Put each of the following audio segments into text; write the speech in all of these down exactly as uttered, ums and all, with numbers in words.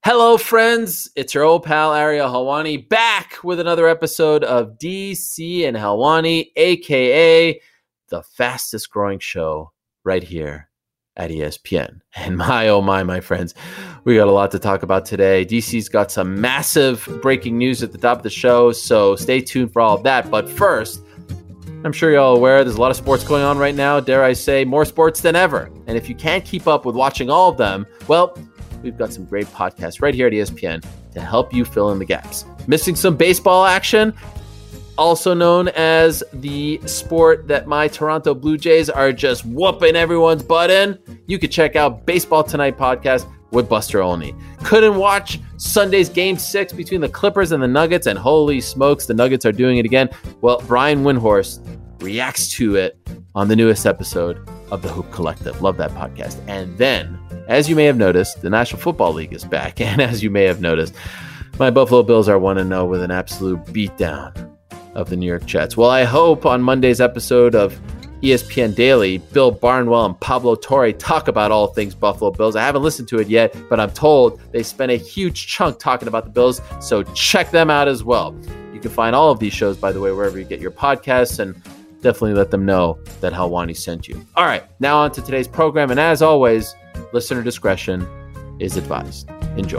Hello, friends. It's your old pal, Ariel Helwani, back with another episode of D C and Helwani, a k a the fastest growing show right here at E S P N. And my, oh my, my friends, we got a lot to talk about today. D C's got some massive breaking news at the top of the show, so stay tuned for all of that. But first, I'm sure you're all aware there's a lot of sports going on right now. Dare I say, more sports than ever. And if you can't keep up with watching all of them, well, we've got some great podcasts right here at E S P N to help you fill in the gaps. Missing some baseball action, also known as the sport that my Toronto Blue Jays are just whooping everyone's butt in? You could check out Baseball Tonight podcast with Buster Olney. Couldn't watch Sunday's Game six between the Clippers and the Nuggets, and holy smokes, the Nuggets are doing it again. Well, Brian Windhorst reacts to it on the newest episode of the Hoop Collective. Love that podcast. And then, as you may have noticed, the National Football League is back. And as you may have noticed, my Buffalo Bills are one and oh with an absolute beatdown of the New York Jets. Well, I hope on Monday's episode of E S P N Daily, Bill Barnwell and Pablo Torre talk about all things Buffalo Bills. I haven't listened to it yet, but I'm told they spent a huge chunk talking about the Bills, so check them out as well. You can find all of these shows, by the way, wherever you get your podcasts, and definitely let them know that Helwani sent you. All right, now on to today's program, and as always, listener discretion is advised. Enjoy.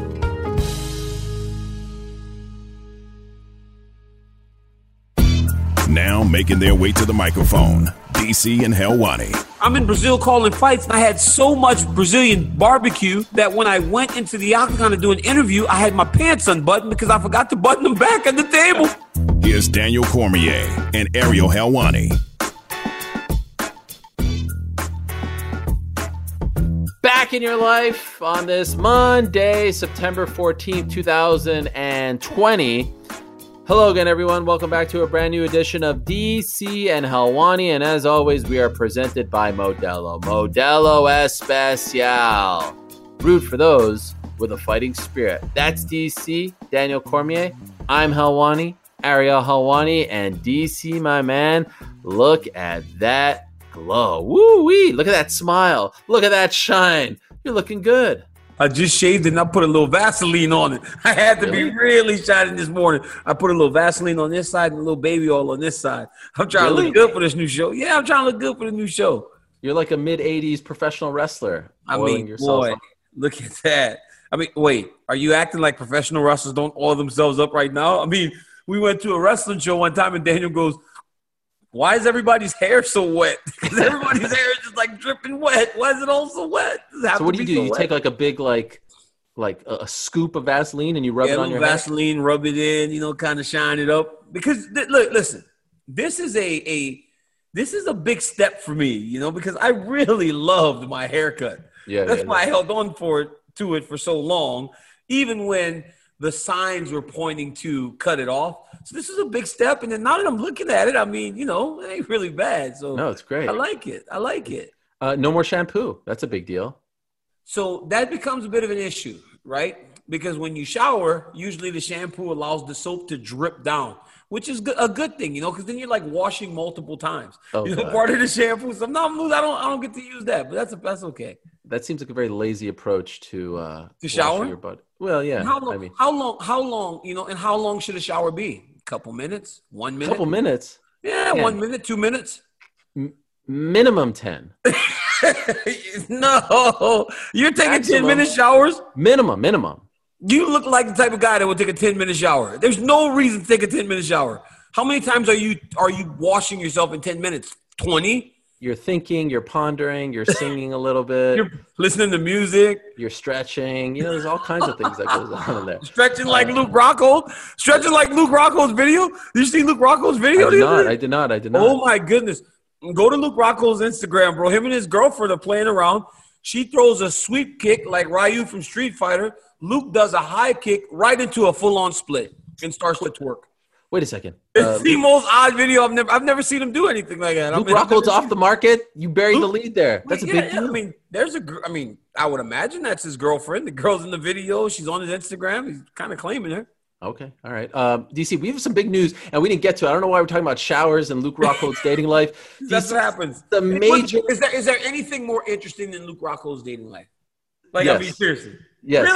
Now making their way to the microphone, D C and Helwani. I'm in Brazil calling fights, and I had so much Brazilian barbecue that when I went into the octagon to do an interview, I had my pants unbuttoned because I forgot to button them back at the table. Here's Daniel Cormier and Ariel Helwani. Back in your life on this Monday, September fourteenth, twenty twenty. Hello again, everyone. Welcome back to a brand new edition of D C and Helwani. And as always, we are presented by Modelo. Modelo Especial. Root for those with a fighting spirit. That's D C, Daniel Cormier. I'm Helwani, Ariel Helwani. And D C, my man, look at that glow. Woo-wee. Look at that smile. Look at that shine. You're looking good. I just shaved it and I put a little Vaseline on it. I had to really? be really shining this morning. I put a little Vaseline on this side and a little baby oil on this side. I'm trying really? to look good for this new show. Yeah, I'm trying to look good for the new show. You're like a mid-eighties professional wrestler. I mean, boy, up. Look at that. I mean, wait, are you acting like professional wrestlers don't oil themselves up right now? I mean, we went to a wrestling show one time and Daniel goes, why is everybody's hair so wet? Because everybody's hair is just like dripping wet. Why is it all so wet? So what do you do? So you wet? take like a big like like a, a scoop of Vaseline and you rub yeah, it on your Vaseline, hair? rub it in, you know, kind of shine it up. Because th- look, listen, this is a a this is a big step for me, you know, because I really loved my haircut. Yeah, that's yeah, why yeah. I held on for it to it for so long, even when the signs were pointing to cut it off. So this is a big step. And then now that I'm looking at it, I mean, you know, it ain't really bad. So no, it's great. I like it. I like it. Uh, no more shampoo. That's a big deal. So that becomes a bit of an issue, right? Because when you shower, usually the shampoo allows the soap to drip down, which is a good thing, you know, because then you're like washing multiple times. Oh, you know, God. part of the shampoo. So no, I don't, I don't get to use that, but that's that's okay. That seems like a very lazy approach to uh, to shower your butt. Well, yeah. How long? I mean, how long? How long? You know, and how long should a shower be? A couple minutes? One minute? Couple minutes? Yeah, yeah. one minute, two minutes. M- minimum ten. No, you're taking Maximum. ten minute showers. Minimum, minimum. You look like the type of guy that would take a ten minute shower. There's no reason to take a ten minute shower. How many times are you are you washing yourself in ten minutes? twenty? You're thinking, you're pondering, you're singing a little bit. You're listening to music. You're stretching. You know, there's all kinds of things that goes on in there. Stretching like uh, Luke Rocco. Stretching like Luke Rocco's video. Did you see Luke Rocco's video? I did not. I did not. I did not. Oh, my goodness. Go to Luke Rocco's Instagram, bro. Him and his girlfriend are playing around. She throws a sweep kick like Ryu from Street Fighter. Luke does a high kick right into a full-on split and starts to twerk. Wait a second. It's uh, the most odd video I've never I've never seen him do anything like that. Luke I mean, Rockhold's off the market. You buried Luke, the lead there. That's yeah, a big yeah, deal. I mean, there's a. I mean, I would imagine that's his girlfriend. The girl's in the video. She's on his Instagram. He's kind of claiming her. Okay. All right. Um, D C, we have some big news, and we didn't get to it. I don't know why we're talking about showers and Luke Rockhold's dating life. That's D C, what happens. The major. Is there is there anything more interesting than Luke Rockhold's dating life? Like, yes. I mean, seriously. Yes. Really?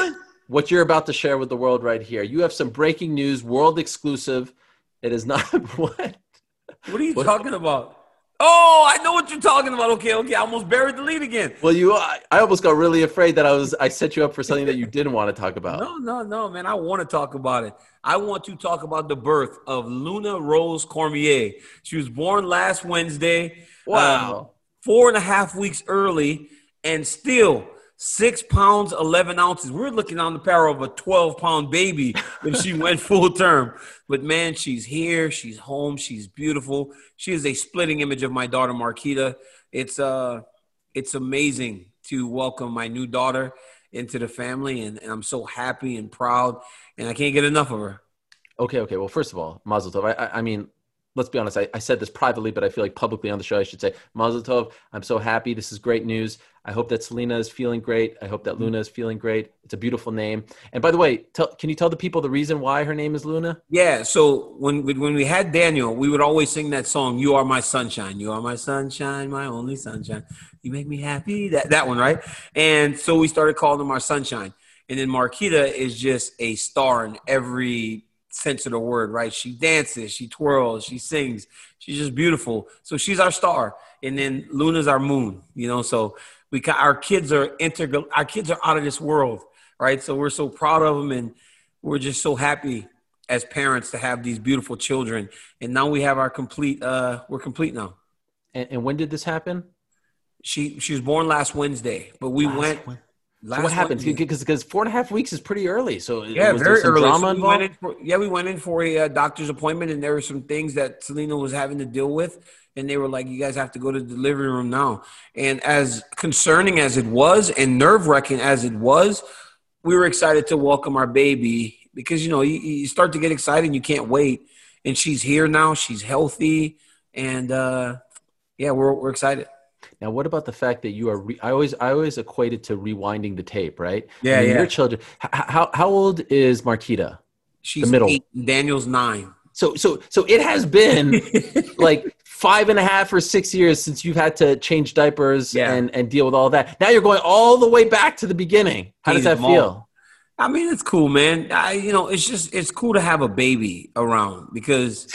what you're about to share with the world right here. You have some breaking news, world exclusive. It is not what? What are you What? talking about? Oh, I know what you're talking about. Okay, okay. I almost buried the lead again. Well, you, I, I almost got really afraid that I was, I set you up for something that you didn't want to talk about. No, no, no, man. I want to talk about it. I want to talk about the birth of Luna Rose Cormier. She was born last Wednesday. Wow. um, four and a half weeks early, and still six pounds, eleven ounces. We're looking on the power of a twelve-pound baby if she went full term. But, man, she's here. She's home. She's beautiful. She is a splitting image of my daughter, Marquita. It's uh, it's amazing to welcome my new daughter into the family, and, and I'm so happy and proud, and I can't get enough of her. Okay, okay. Well, first of all, Mazel Tov. I, I, I mean, let's be honest. I, I said this privately, but I feel like publicly on the show I should say, Mazel Tov. I'm so happy. This is great news. I hope that Selena is feeling great. I hope that Luna is feeling great. It's a beautiful name. And by the way, tell, can you tell the people the reason why her name is Luna? Yeah, so when we- when we had Daniel, we would always sing that song, "You Are My Sunshine, You Are My Sunshine, My Only Sunshine. You Make Me Happy." That that one, right? And so we started calling him our Sunshine. And then Marquita is just a star in every sense of the word, right? She dances, she twirls, she sings. She's just beautiful. So she's our star. And then Luna's our moon, you know, so we got, our kids are integral. Our kids are out of this world, right? So we're so proud of them, and we're just so happy as parents to have these beautiful children. And now we have our complete, uh, we're complete now. And, and when did this happen? She, she was born last Wednesday, but we Last went. Wed- Last So what happened? Wednesday. Because because four and a half weeks is pretty early. So Yeah, was very there some early. drama So we involved? went in for, yeah, we went in for a uh, doctor's appointment, and there were some things that Selena was having to deal with, and they were like, "You guys have to go to the delivery room now." And as concerning as it was, and nerve wracking as it was, we were excited to welcome our baby because you know you, you start to get excited, and you can't wait. And she's here now. She's healthy, and uh, yeah, we're we're excited. Now, what about the fact that you are? Re- I always, I always equated to rewinding the tape, right? Yeah, I mean, yeah. Your children. H- how how old is Marquita? She's middle. eight, and Daniel's nine. So so so it has been like five and a half or six years since you've had to change diapers Yeah. and and deal with all that. Now you're going all the way back to the beginning. How does Change that them all. feel? I mean, it's cool, man. I, you know, it's just it's cool to have a baby around because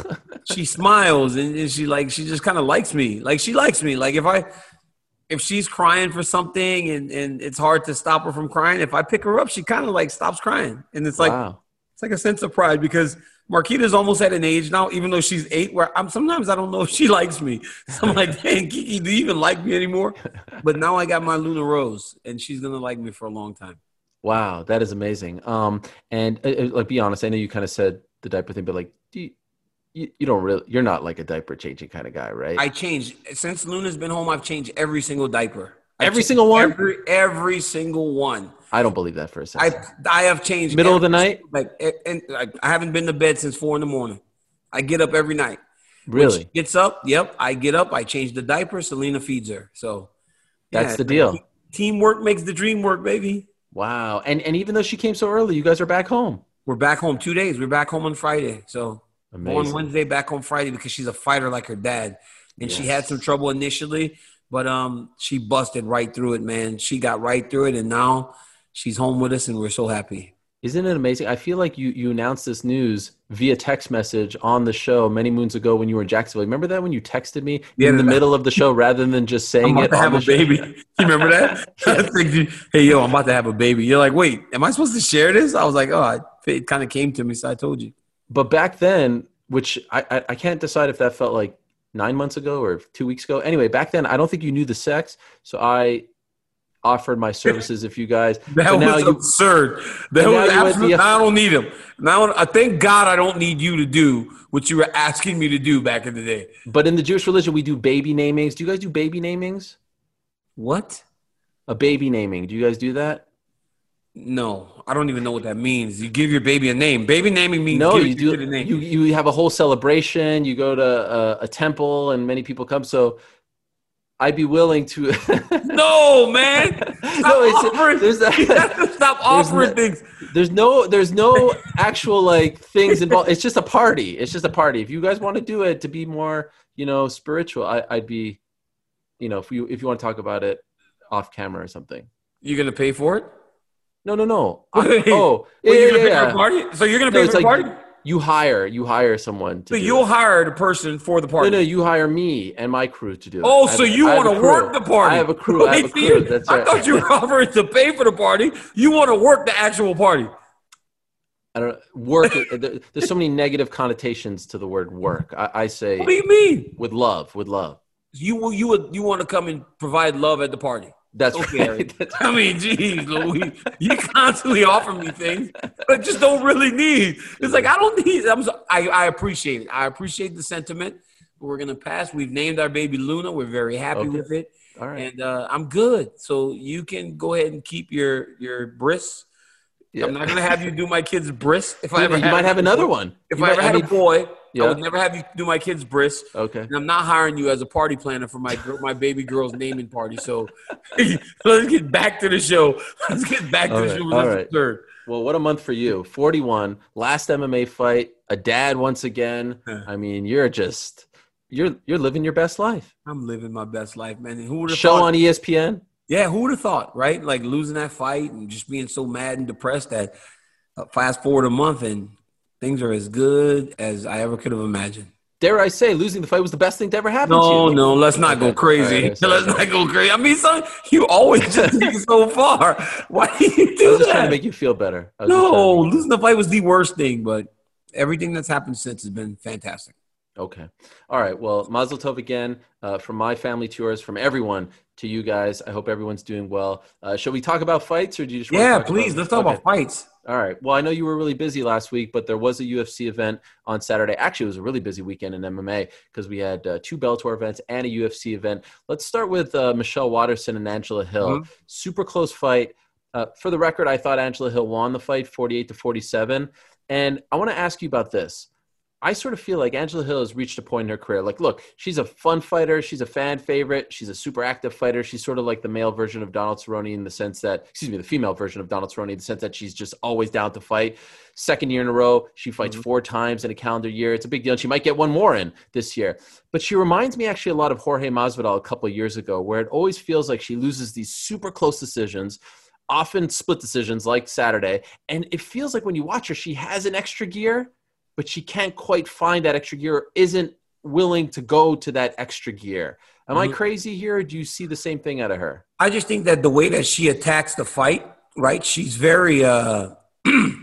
she smiles and, and she like she just kind of likes me. Like she likes me. Like if I if she's crying for something and and it's hard to stop her from crying, if I pick her up, she kind of like stops crying, and it's like Wow. it's like a sense of pride because Marquita's almost at an age now, even though she's eight, where I'm sometimes I don't know if she likes me. So I'm like, dang, Kiki, do you even like me anymore? But now I got my Luna Rose, and she's gonna like me for a long time. Wow, that is amazing. Um, and uh, uh, like, be honest. I know you kind of said the diaper thing, but like, do you, you, you don't really, you're not like a diaper changing kind of guy, right? I changed since Luna's been home. I've changed every single diaper. I've Every changed single one? Every every single one. I don't believe that for a second. I I have changed. Middle of the every night? single- Like and, and like, I haven't been to bed since four in the morning. I get up every night. When Really? she gets up. Yep. I get up. I change the diaper. Selena feeds her. So That's yeah, the deal. Teamwork makes the dream work, baby. Wow. And and even though she came so early, you guys are back home. We're back home two days. We're back home on Friday. So Amazing. on Wednesday, back on Friday because she's a fighter like her dad. And she Yes. had some trouble initially, but um, she busted right through it, man. She got right through it, and now she's home with us, and we're so happy. Isn't it amazing? I feel like you you announced this news via text message on the show many moons ago when you were in Jacksonville. Remember that when you texted me Yeah, in the that- middle of the show rather than just saying I'm about it to on have the a show? baby. You remember that? I think you- hey, yo, I'm about to have a baby. You're like, wait, am I supposed to share this? I was like, oh, I, it kind of came to me, so I told you. But back then, which I, I I can't decide if that felt like nine months ago or two weeks ago. Anyway, back then I don't think you knew the sex, so I offered my services if you guys. That so now was you, absurd. That and was now you went absolute. the- Now I don't need him. Now I thank God I don't need you to do what you were asking me to do back in the day. but in the Jewish religion, we do baby namings. Do you guys do baby namings? What? A baby naming. Do you guys do that? No, I don't even know what that means. You give your baby a name. Baby naming means No, giving you your do. kid a name. You you have a whole celebration. You go to a, a temple, and many people come. So, I'd be willing to. No, man. Stop no, it's offering, there's you have a, to stop there's offering no- things. there's no there's no actual like things involved. It's just a party. It's just a party. If you guys want to do it to be more, you know, spiritual, I, I'd be, you know, if you if you want to talk about it off camera or something. You're gonna pay for it? No, no, no. I, Wait, oh, yeah, well, you're gonna yeah, pay yeah. for a party? So you're gonna No, pay it's for the like party? you hire, you hire someone to So do you'll it. hire the person for the party. No, no, you hire me and my crew to do it. Oh, I have so a- you I have want a to work crew. the party? I have a crew. I have a Wait, crew. you- That's I right. thought you were offering to pay for the party. You want to work the actual party. I don't work. there- There's so many negative connotations to the word work. I, I say What do you mean? with love, with love. You will you would you want to come and provide love at the party? That's Okay. right. That's- I mean, geez, Louis, you constantly offer me things, but just don't really need. It's like I don't need. I'm so, I I appreciate it. I appreciate the sentiment. We're gonna pass. We've named our baby Luna. We're very happy Okay. with it, All right. and uh, I'm good. So you can go ahead and keep your your bris. Yeah. I'm not gonna have you do my kid's bris. If I You ever might have a another boy. one. If You I might- ever I had mean- a boy, Yeah. I would never have you do my kid's bris. Okay. And I'm not hiring you as a party planner for my gir- my baby girl's naming party. So let's get back to the show. Let's get back to All the right, show. all This right. is third. Well, what a month for you. forty-one, last M M A fight, a dad once again. I mean, you're just you're you're living your best life. I'm living my best life, man. And who would have Show thought? on E S P N. Yeah, who would have thought, right? Like losing that fight and just being so mad and depressed that uh, fast forward a month and things are as good as I ever could have imagined. Dare I say, losing the fight was the best thing to ever happen to No, you. no, let's not go Okay. crazy. All right, sorry. Let's not go crazy. I mean, son, you always just take it so far. Why do you I do was just that? trying to make you feel better. I was just No, trying to make you- losing the fight was the worst thing, but everything that's happened since has been fantastic. Okay. All right. Well, Mazel Tov again uh, from my family to yours, from everyone to you guys. I hope everyone's doing well. Uh, shall we talk about fights, or do you just want Yeah, to talk please. about- Let's talk Okay. about fights. All right. Well, I know you were really busy last week, but there was a U F C event on Saturday. Actually, it was a really busy weekend in M M A because we had uh, two Bellator events and a U F C event. Let's start with uh, Michelle Watterson and Angela Hill. Mhm. Super close fight. Uh, for the record, I thought Angela Hill won the fight forty-eight to forty-seven. And I want to ask you about this. I sort of feel like Angela Hill has reached a point in her career. Like, look, she's a fun fighter. She's a fan favorite. She's a super active fighter. She's sort of like the male version of Donald Cerrone in the sense that, excuse me, the female version of Donald Cerrone in the sense that she's just always down to fight. Second year in a row, she fights Mhm. four times in a calendar year. It's a big deal. And she might get one more in this year. But she reminds me actually a lot of Jorge Masvidal a couple of years ago, where it always feels like she loses these super close decisions, often split decisions like Saturday. And it feels like when you watch her, she has an extra gear, but she can't quite find that extra gear, or isn't willing to go to that extra gear. Am I Mhm. crazy here, or do you see the same thing out of her? I just think that the way that she attacks the fight, right? She's very, uh, you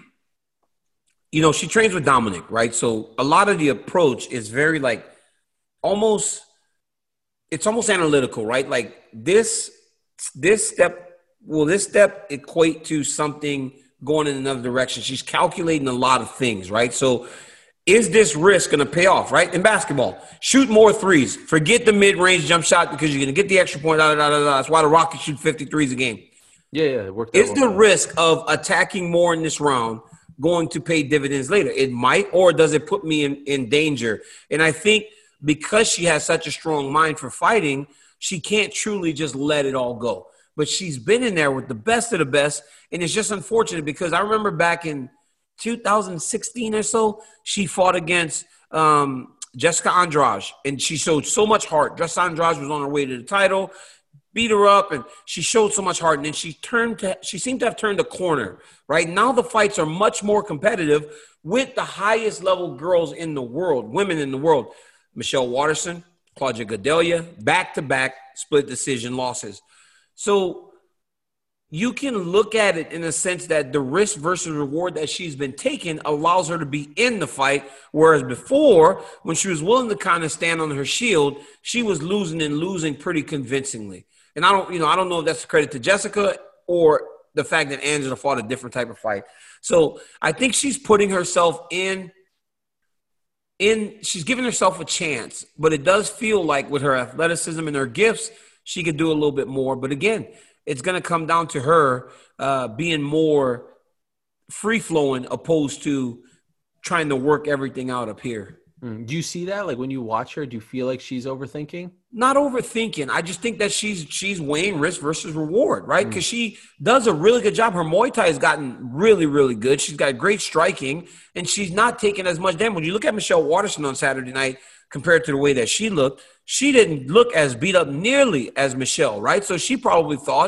know, she trains with Dominic, right? So a lot of the approach is very like almost, it's almost analytical, right? Like this, this step, will this step equate to something going in another direction? She's calculating a lot of things, right? So is this risk going to pay off, right? In basketball, shoot more threes. Forget the mid-range jump shot because you're going to get the extra point. Da, da, da, da. That's why the Rockets shoot fifty threes a game. Yeah, yeah, it worked out Is well the for her. risk of attacking more in this round going to pay dividends later? It might, or does it put me in, in danger? And I think because she has such a strong mind for fighting, she can't truly just let it all go. But she's been in there with the best of the best, and it's just unfortunate because I remember back in two thousand sixteen or so, she fought against um, Jessica Andrade, and she showed so much heart. Jessica Andrade was on her way to the title, beat her up, and she showed so much heart. And then she turned to, she seemed to have turned a corner. Right now, the fights are much more competitive with the highest level girls in the world, women in the world. Michelle Watterson, Claudia Gadelha, back to back split decision losses. So you can look at it in a sense that the risk versus reward that she's been taking allows her to be in the fight. Whereas before, when she was willing to kind of stand on her shield, she was losing and losing pretty convincingly. And I don't, you know, I don't know if that's a credit to Jessica or the fact that Angela fought a different type of fight. So I think she's putting herself in, in, she's giving herself a chance, but it does feel like with her athleticism and her gifts, she could do a little bit more. But again, it's going to come down to her uh, being more free-flowing opposed to trying to work everything out up here. Mm. Do you see that? Like when you watch her, do you feel like she's overthinking? Not overthinking. I just think that she's she's weighing risk versus reward, right? Because mm. she does a really good job. Her Muay Thai has gotten really, really good. She's got great striking, and she's not taking as much damage. When you look at Michelle Watterson on Saturday night compared to the way that she looked, she didn't look as beat up nearly as Michelle, right? So she probably thought,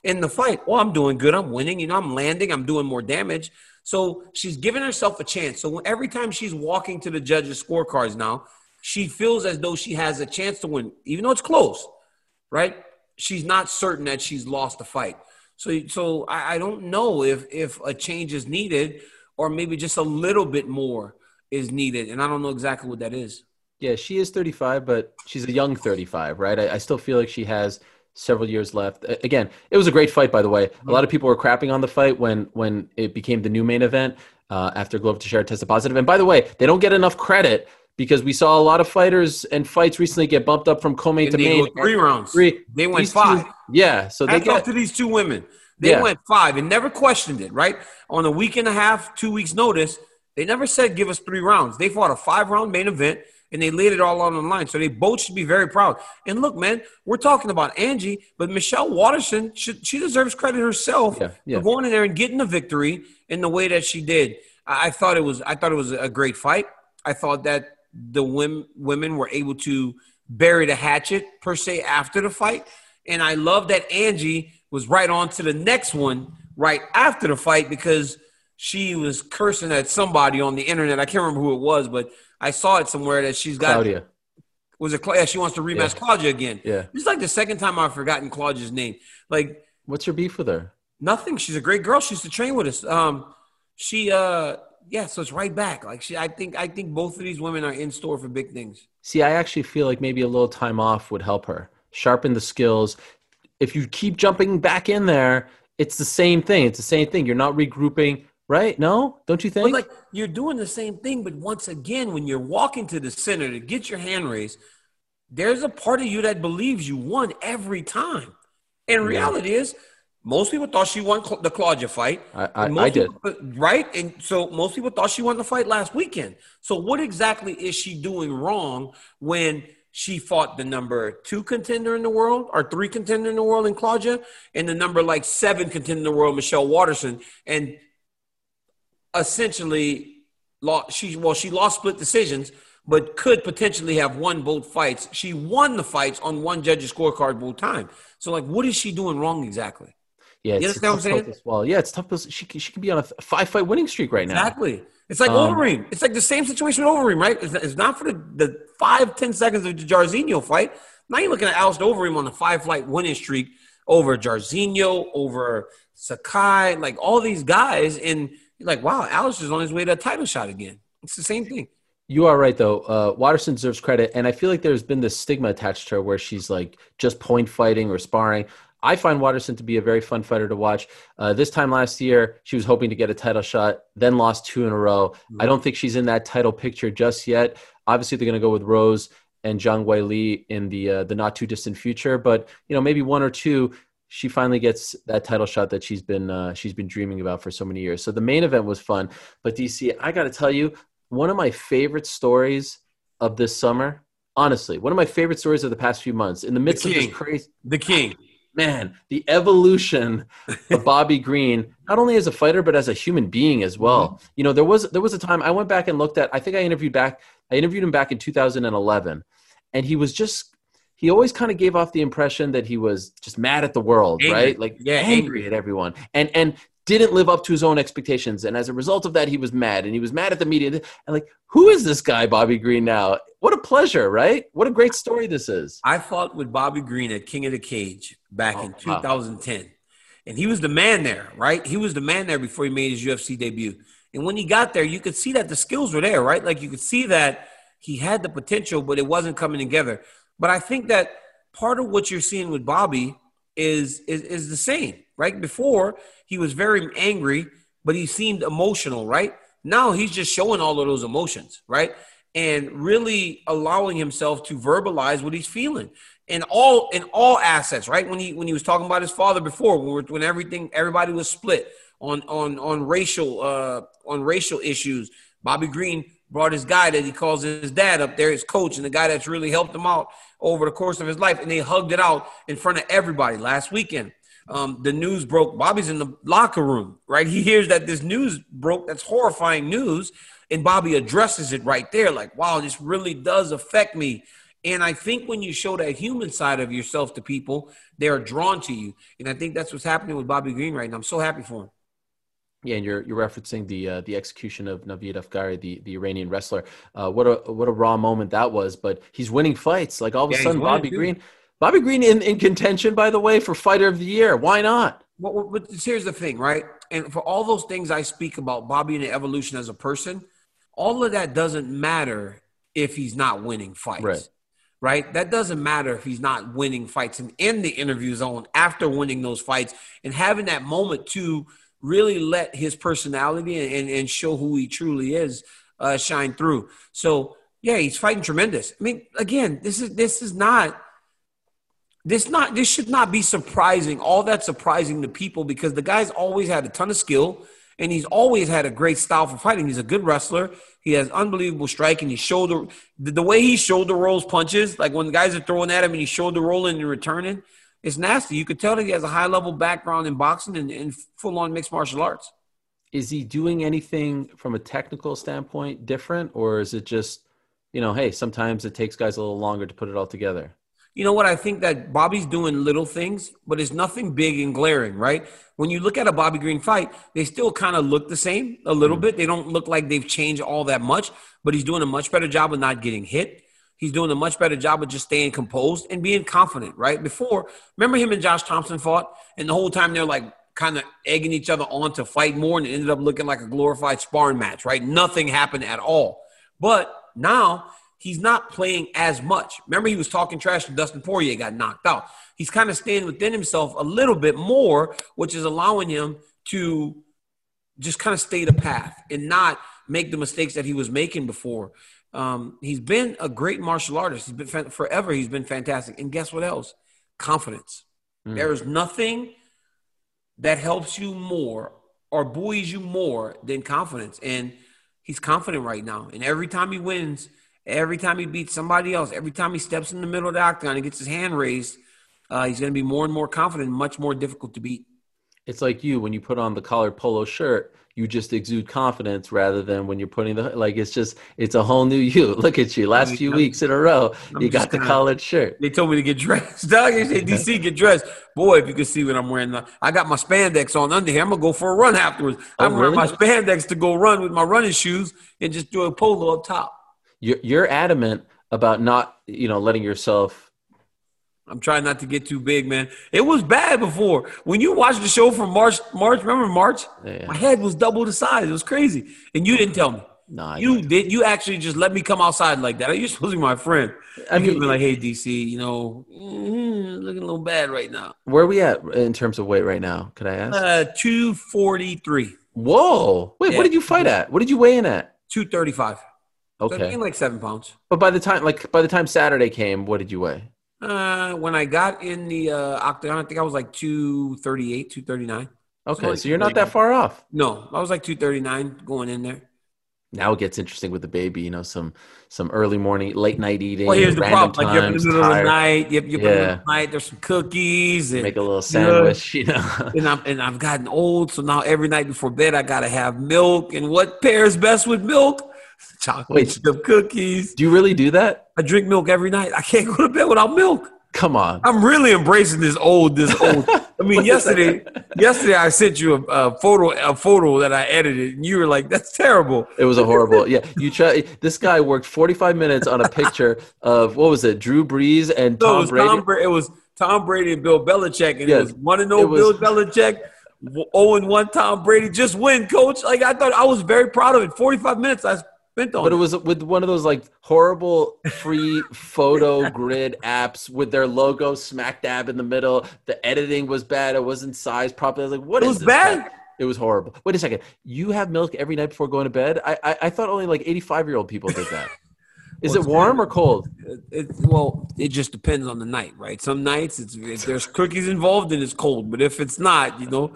in the fight? Well, I'm doing good. I'm winning. You know, I'm landing. I'm doing more damage. So she's giving herself a chance. So every time she's walking to the judges' scorecards now, she feels as though she has a chance to win, even though it's close, right? She's not certain that she's lost the fight. So, so I, I don't know if if a change is needed or maybe just a little bit more is needed. And I don't know exactly what that is. Yeah, she is thirty-five, but she's a young thirty-five, right? I, I still feel like she has several years left. Again, it was a great fight, by the way. A lot of people were crapping on the fight when when it became the new main event uh, after Glover Teixeira tested positive. And by the way, they don't get enough credit because we saw a lot of fighters and fights recently get bumped up from co-main and to they main. Go three rounds. Three. They went These five. Two, yeah, so they Hats get off to these two women. They yeah. went five and never questioned it, right? On a week and a half, two weeks notice, they never said give us three rounds. They fought a five-round main event, and they laid it all on the line. So they both should be very proud. And look, man, we're talking about Angie, but Michelle Waterson, should, she deserves credit herself yeah, yeah. for going in there and getting the victory in the way that she did. I, I thought it was I thought it was a great fight. I thought that the women, women were able to bury the hatchet, per se, after the fight. And I love that Angie was right on to the next one right after the fight because she was cursing at somebody on the internet. I can't remember who it was, but I saw it somewhere that she's got. Claudia. Was it Claudia? She wants to rematch yeah. Claudia again. Yeah. It's like the second time I've forgotten Claudia's name. Like, what's your beef with her? Nothing. She's a great girl. She used to train with us. Um, she, uh, yeah. So it's right back. Like she, I think, I think both of these women are in store for big things. See, I actually feel like maybe a little time off would help her sharpen the skills. If you keep jumping back in there, it's the same thing. It's the same thing. You're not regrouping. Right? No? Don't you think? But like you're doing the same thing, but once again, when you're walking to the center to get your hand raised, there's a part of you that believes you won every time. And reality yeah. is, most people thought she won the Claudia fight. I, I, I did. People, right? And so most people thought she won the fight last weekend. So what exactly is she doing wrong when she fought the number two contender in the world or three contender in the world in Claudia and the number like seven contender in the world, Michelle Waterson, and essentially lost, she well she lost split decisions but could potentially have won both fights. She won the fights on one judge's scorecard both time. So like what is she doing wrong exactly? Yeah, you it's, understand what I'm saying? Well, yeah, it's tough. She she could be on a five fight winning streak right now. Exactly. It's like um, Overeem. It's like the same situation with Overeem, right? It's, it's not for the, the five, ten seconds of the Jairzinho fight. Now you're looking at Alistair Overeem on a five-fight winning streak over Jairzinho, over Sakai, like all these guys. And you're like, wow, Alistair's on his way to a title shot again. It's the same thing. You are right, though. Uh, Waterson deserves credit. And I feel like there's been this stigma attached to her where she's like just point fighting or sparring. I find Waterson to be a very fun fighter to watch. Uh, this time last year, she was hoping to get a title shot, then lost two in a row. Mm-hmm. I don't think she's in that title picture just yet. Obviously, they're going to go with Rose and Zhang Weili in the uh, the not too distant future. But you know, maybe one or two, she finally gets that title shot that she's been uh, she's been dreaming about for so many years. So the main event was fun. But D C, I got to tell you, one of my favorite stories of this summer, honestly, one of my favorite stories of the past few months, in the midst the of this crazy, the king. Man, the evolution of Bobby Green, not only as a fighter, but as a human being as well. Mm-hmm. You know, there was there was a time I went back and looked at, I think I interviewed back, I interviewed him back in two thousand eleven, and he was just, he always kind of gave off the impression that he was just mad at the world, angry. right? Like yeah, angry, angry at everyone. And and didn't live up to his own expectations. And as a result of that, he was mad. And he was mad at the media. And like, who is this guy, Bobby Green, now? What a pleasure, right? What a great story this is. I fought with Bobby Green at King of the Cage back oh, in two thousand ten. Wow. And he was the man there, right? He was the man there before he made his U F C debut. And when he got there, you could see that the skills were there, right? Like you could see that he had the potential, but it wasn't coming together. But I think that part of what you're seeing with Bobby is is, is the same, right? Before, he was very angry, but he seemed emotional, right? Now he's just showing all of those emotions, right? And really allowing himself to verbalize what he's feeling in all in all assets, right? When he when he was talking about his father before, when, we're, when everything everybody was split on on on racial uh, on racial issues, Bobby Green brought his guy that he calls his dad up there, his coach, and the guy that's really helped him out over the course of his life, and they hugged it out in front of everybody last weekend. Um, the news broke. Bobby's in the locker room, right? He hears that this news broke. That's horrifying news. And Bobby addresses it right there. Like, wow, this really does affect me. And I think when you show that human side of yourself to people, they are drawn to you. And I think that's what's happening with Bobby Green right now. I'm so happy for him. Yeah, and you're you're referencing the uh, the execution of Naveed Afghari, the, the Iranian wrestler. Uh, what a what a raw moment that was. But he's winning fights. Like all of a Yeah, sudden, he's winning, Bobby too. Green, Bobby Green in, in contention, by the way, for Fighter of the Year. Why not? Well, but here's the thing, right? And for all those things I speak about Bobby and the evolution as a person, all of that doesn't matter if he's not winning fights. Right. Right? That doesn't matter if he's not winning fights and in the interview zone after winning those fights and having that moment to really let his personality and, and, and show who he truly is uh, shine through. So, yeah, he's fighting tremendous. I mean, again, this is this is not this not this should not be surprising, all that surprising to people because the guy's always had a ton of skill and he's always had a great style for fighting. He's a good wrestler. He has unbelievable striking. He shoulder the, the way he shoulder rolls punches, like when the guys are throwing at him and he's shoulder rolling and returning, it's nasty. You could tell that he has a high level background in boxing and, and full on mixed martial arts. Is he doing anything from a technical standpoint different, or is it just, you know, hey, sometimes it takes guys a little longer to put it all together? You know what? I think that Bobby's doing little things, but it's nothing big and glaring, right? When you look at a Bobby Green fight, they still kind of look the same a little mm. bit. They don't look like they've changed all that much, but he's doing a much better job of not getting hit. He's doing a much better job of just staying composed and being confident, right? Before, remember him and Josh Thompson fought, and the whole time they're like kind of egging each other on to fight more, and it ended up looking like a glorified sparring match, right? Nothing happened at all. But now he's not playing as much. Remember, he was talking trash to Dustin Poirier, got knocked out. He's kind of staying within himself a little bit more, which is allowing him to just kind of stay the path and not make the mistakes that he was making before. Um, he's been a great martial artist. He's been forever. He's been fantastic. And guess what else? Confidence. Mm. There is nothing that helps you more or buoys you more than confidence. And he's confident right now. And every time he wins, every time he beats somebody else, every time he steps in the middle of the octagon and gets his hand raised, uh, he's going to be more and more confident and much more difficult to beat. It's like you, when you put on the collared polo shirt, you just exude confidence rather than when you're putting the, like, it's just, it's a whole new you. Look at you. Last few weeks in a row, I'm you got the kinda, collared shirt. They told me to get dressed. Dog, they said, D C, get dressed. Boy, if you could see what I'm wearing. I got my spandex on under here. I'm going to go for a run afterwards. Oh, I'm wearing really? my spandex to go run with my running shoes and just do a polo up top. You're, you're adamant about not, you know, letting yourself. I'm trying not to get too big, man. It was bad before. When you watched the show from March, March, remember March? Yeah. My head was double the size. It was crazy. And you didn't tell me. No, I you didn't. did. You actually just let me come outside like that. You're supposed to be my friend. I You mean, could be like, hey, D C, you know, mm, looking a little bad right now. Where are we at in terms of weight right now? Could I ask? Uh, two forty-three. Whoa. Wait, Yeah. what did you fight at? What did you weigh in at? two thirty-five. So I Okay. gained like seven pounds. But by the time, like, by the time Saturday came, what did you weigh? Uh, when I got in the uh, octagon, I think I was like two thirty-eight, two thirty-nine. Okay, like so you're not that far off. No, I was like two thirty-nine going in there. Now it gets interesting with the baby, you know, some some early morning, late night eating. Well, here's the random problem. Like you're up in the times, middle of the tired, night. You're, you're up in the Yeah. middle of the night. There's some cookies. And, make a little sandwich, you know. and, I'm, and I've gotten old, so now every night before bed, I got to have milk. And what pairs best with milk? Chocolate Wait. chip cookies. Do you really do that? I drink milk every night. I can't go to bed without milk. Come on. I'm really embracing this old, this old. I mean, yesterday, yesterday I sent you a, a photo, a photo that I edited, and you were like, "That's terrible." It was a horrible. Yeah, you try. This guy worked forty-five minutes on a picture of what was it? Drew Brees and No, Tom it was Brady. Tom, Bra- it was Tom Brady and Bill Belichick, and Yes, it was one and it no was- Bill Belichick, zero and one Tom Brady. Just win, coach. Like I thought, I was very proud of it. forty-five minutes I spent on But it. it was with one of those like horrible free photo grid apps with their logo smack dab in the middle. The editing was bad. It wasn't sized properly. I was like, "What It is was this bad? crap?" It was horrible. Wait a second. You have milk every night before going to bed? I I, I thought only like eighty-five year old people did that. Is Well, it warm or cold? It, it, well, it just depends on the night, right? Some nights, it's if there's cookies involved, then it's cold. But if it's not, you know,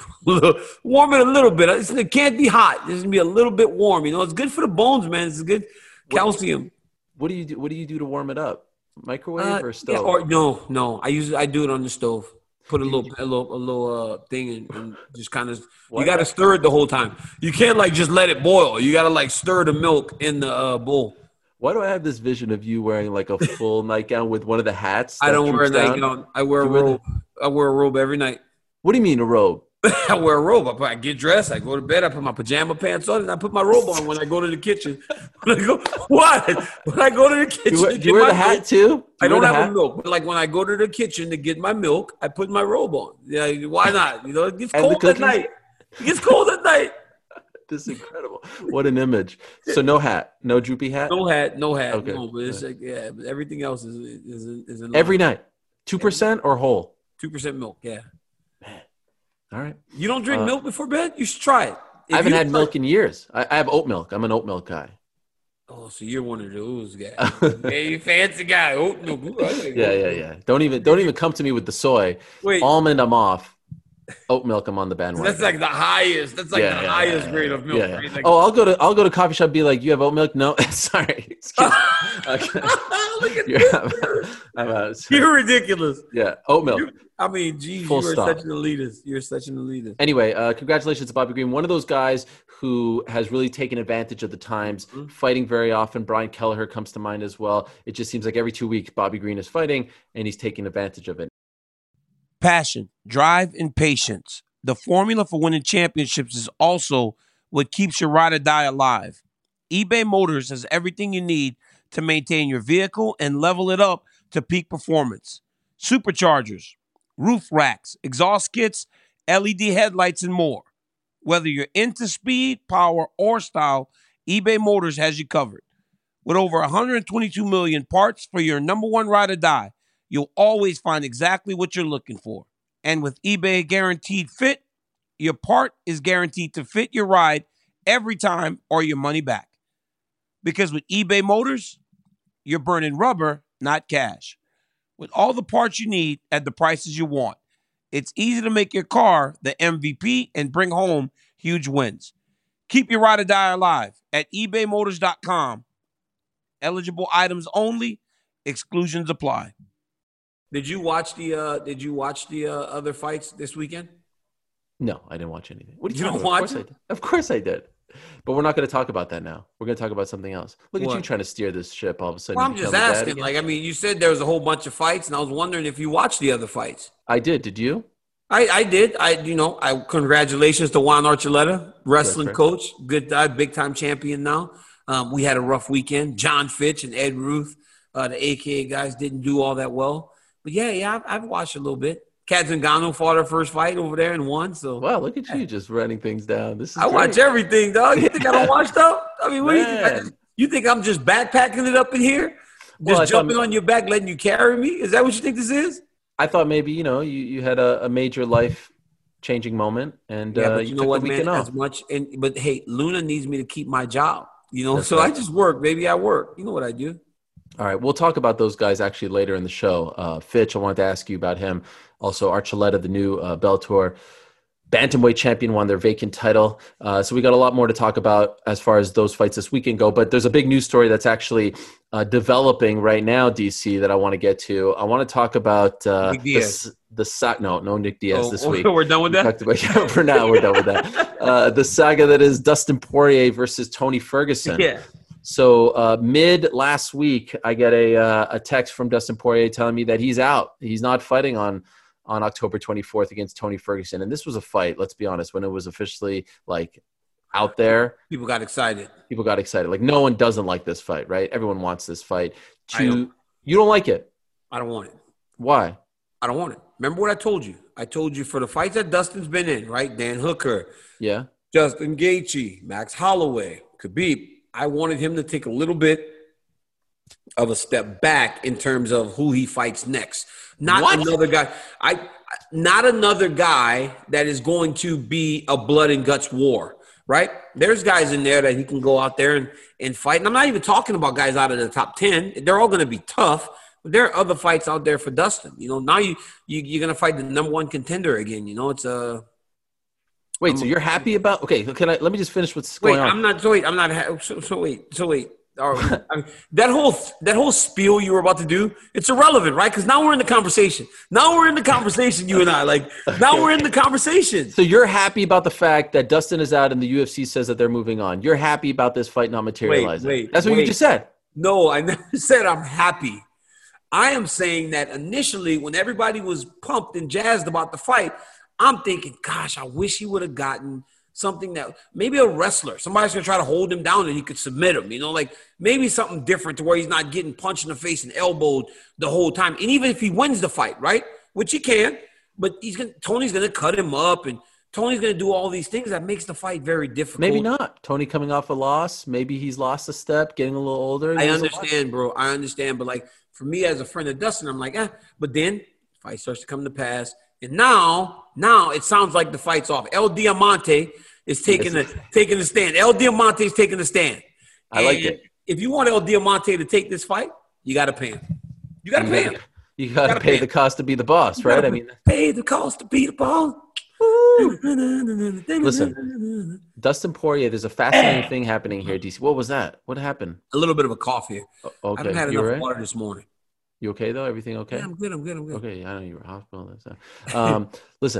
warm it a little bit. It's, it can't be hot. It's gonna be a little bit warm. You know, it's good for the bones, man. It's good calcium. What do you do? What do you do to warm it up? Microwave Uh, or yeah, stove? or no, no. I use I do it on the stove. Put a little a little a little uh, thing and, and just kind of. You got to stir it the whole time. You can't like just let it boil. You got to like stir the milk in the uh, bowl. Why do I have this vision of you wearing like a full nightgown with one of the hats? I that don't wear a droops down? nightgown. I wear a Do you wear the- robe. I wear a robe every night. What do you mean a robe? I wear a robe. I, put, I get dressed. I go to bed. I put my pajama pants on, and I put my robe on when I go to the kitchen. When I go, what? When I go to the kitchen, Do you, wear- to do get you wear my the hat milk, too? Do you I wear don't the have hat? a milk, but like when I go to the kitchen to get my milk, I put my robe on. Yeah, why not? You know, it gets And the cold at cookies? night. It gets cold at night. This is incredible. What an image. So no hat, no droopy hat? No hat, no hat. Okay. No, but it's like yeah, but everything else is is is in Every night? two percent or whole? two percent milk. Yeah. All right. You don't drink Uh, milk before bed? You should try it. If I haven't you had try- milk in years. I, I have oat milk. I'm an oat milk guy. Oh, so you're one of those guys. Hey, you fancy guy. Oat milk. Ooh, I like Yeah, oat yeah, milk. yeah. Don't even don't even come to me with the soy. Wait, Almond, I'm off. Oat milk, I'm on the bandwagon. that's like the highest. That's like Yeah, the yeah, highest yeah, grade yeah, of milk. yeah, yeah. Right? Like, Oh, I'll go to I'll go to coffee shop. And be like, you have oat milk? No, sorry. Excuse me. Okay. look at You're- this. I'm out. Sorry. You're ridiculous. Yeah, oat milk. You- I mean, geez, Full you are stop. such an elitist. You're such an elitist. Anyway, uh, congratulations to Bobby Green, one of those guys who has really taken advantage of the times, Mhm. fighting very often. Brian Kelleher comes to mind as well. It just seems like every two weeks Bobby Green is fighting, and he's taking advantage of it. Passion, drive, and patience. The formula for winning championships is also what keeps your ride or die alive. eBay Motors has everything you need to maintain your vehicle and level it up to peak performance. Superchargers, roof racks, exhaust kits, L E D headlights, and more. Whether you're into speed, power, or style, eBay Motors has you covered. With over one hundred twenty-two million parts for your number one ride or die, you'll always find exactly what you're looking for. And with eBay Guaranteed Fit, your part is guaranteed to fit your ride every time or your money back. Because with eBay Motors, you're burning rubber, not cash. With all the parts you need at the prices you want, it's easy to make your car the M V P and bring home huge wins. Keep your ride or die alive at ebay motors dot com. Eligible items only. Exclusions apply. Did you watch the? Uh, did you watch the uh, other fights this weekend? No, I didn't watch anything. What are you, You talking don't about? watch Of course I it? did. Of course I did. But we're not going to talk about that now. We're going to talk about something else. Look at you What? trying to steer this ship all of a sudden. Well, you I'm just become a dad asking. again. Like, I mean, you said there was a whole bunch of fights, and I was wondering if you watched the other fights. I did. Did you? I, I did. I, you know, I congratulations to Juan Archuleta, wrestling That's right. coach, good guy, big time champion now. Um, we had a rough weekend. John Fitch and Ed Ruth, uh, the A K A guys, didn't do all that well. But yeah, yeah, I've, I've watched a little bit. Kat Zingano fought her first fight over there and won. So Wow, look at you just running things down. This is I great. watch everything, dog. You think I don't watch stuff? I mean, what do you think? I Man. just, you think I'm just backpacking it up in here, just Well, I thought- jumping on your back, letting you carry me? Is that what you think this is? I thought maybe, you know, you, you had a, a major life changing moment and Yeah, uh, but you, you know took what, the man? weekend off. As much, and but hey, Luna needs me to keep my job. You know, That's so right. I just work, baby. I work. You know what I do? All right, we'll talk about those guys actually later in the show. Uh, Fitch, I wanted to ask you about him. Also, Archuleta, the new uh, Bellator bantamweight champion, won their vacant title. Uh, so we got a lot more to talk about as far as those fights this weekend go. But there's a big news story that's actually uh, developing right now, D C, that I want to get to. I want to talk about uh, Nick the Diaz. s- the sa- no, no Nick Diaz Oh, this oh, week. we're done with We that. talked about- yeah, for now, we're done with that. Uh, the saga that is Dustin Poirier versus Tony Ferguson. Yeah. So uh, mid last week, I get a uh, a text from Dustin Poirier telling me that he's out. He's not fighting on on October twenty-fourth against Tony Ferguson. And this was a fight, let's be honest, when it was officially like out there, People got excited. people got excited. Like no one doesn't like this fight, right? Everyone wants this fight. I To don't. you don't like it. I don't want it. Why? I don't want it. Remember what I told you? I told you for the fights that Dustin's been in, right? Dan Hooker, Yeah. Justin Gaethje, Max Holloway, Khabib. I wanted him to take a little bit of a step back in terms of who he fights next. Not What? another guy. I not another guy that is going to be a blood and guts war, right? There's guys in there that he can go out there and, and fight. And I'm not even talking about guys out of the top ten. They're all going to be tough. But there are other fights out there for Dustin. You know, now you, you you're going to fight the number one contender again. You know, it's a Wait, I'm- so you're happy about okay, can I let me just finish what's Wait, going on. I'm not. So wait, I'm not. Ha- so, so wait, so wait. All right. I mean, that whole that whole spiel you were about to do, it's irrelevant, right? Because now we're in the conversation. Now we're in the conversation, you and I. Like now we're in the conversation. So you're happy about the fact that Dustin is out and the U F C says that they're moving on. You're happy about this fight not materializing. wait, That's what you wait. just said. No, I never said I'm happy. I am saying that initially when everybody was pumped and jazzed about the fight, I'm thinking, gosh, I wish he would have gotten something that maybe a wrestler, somebody's going to try to hold him down and he could submit him, you know, like maybe something different to where he's not getting punched in the face and elbowed the whole time. And even if he wins the fight, right, which he can, but he's going Tony's going to cut him up and Tony's going to do all these things that makes the fight very difficult. Maybe not. Tony coming off a loss. Maybe he's lost a step, getting a little older. I understand, bro. I understand. But, like, for me as a friend of Dustin, I'm like, eh. But then fight starts to come to pass. And now, now it sounds like the fight's off. El Diamante is taking the taking the stand. El Diamante is taking the stand. I like it. If you want El Diamante to take this fight, you got to pay him. You got to pay him. You got to pay, pay the cost to be the boss, right? I mean, pay the cost to be the boss. Listen, Dustin Poirier, there's a fascinating thing happening here, D C. What was that? What happened? A little bit of a cough here. Okay. I haven't had you enough right? water this morning. You okay, though? Everything okay? Yeah, I'm good. I'm good. I'm good. Okay, I know you were hospital. Um, listen,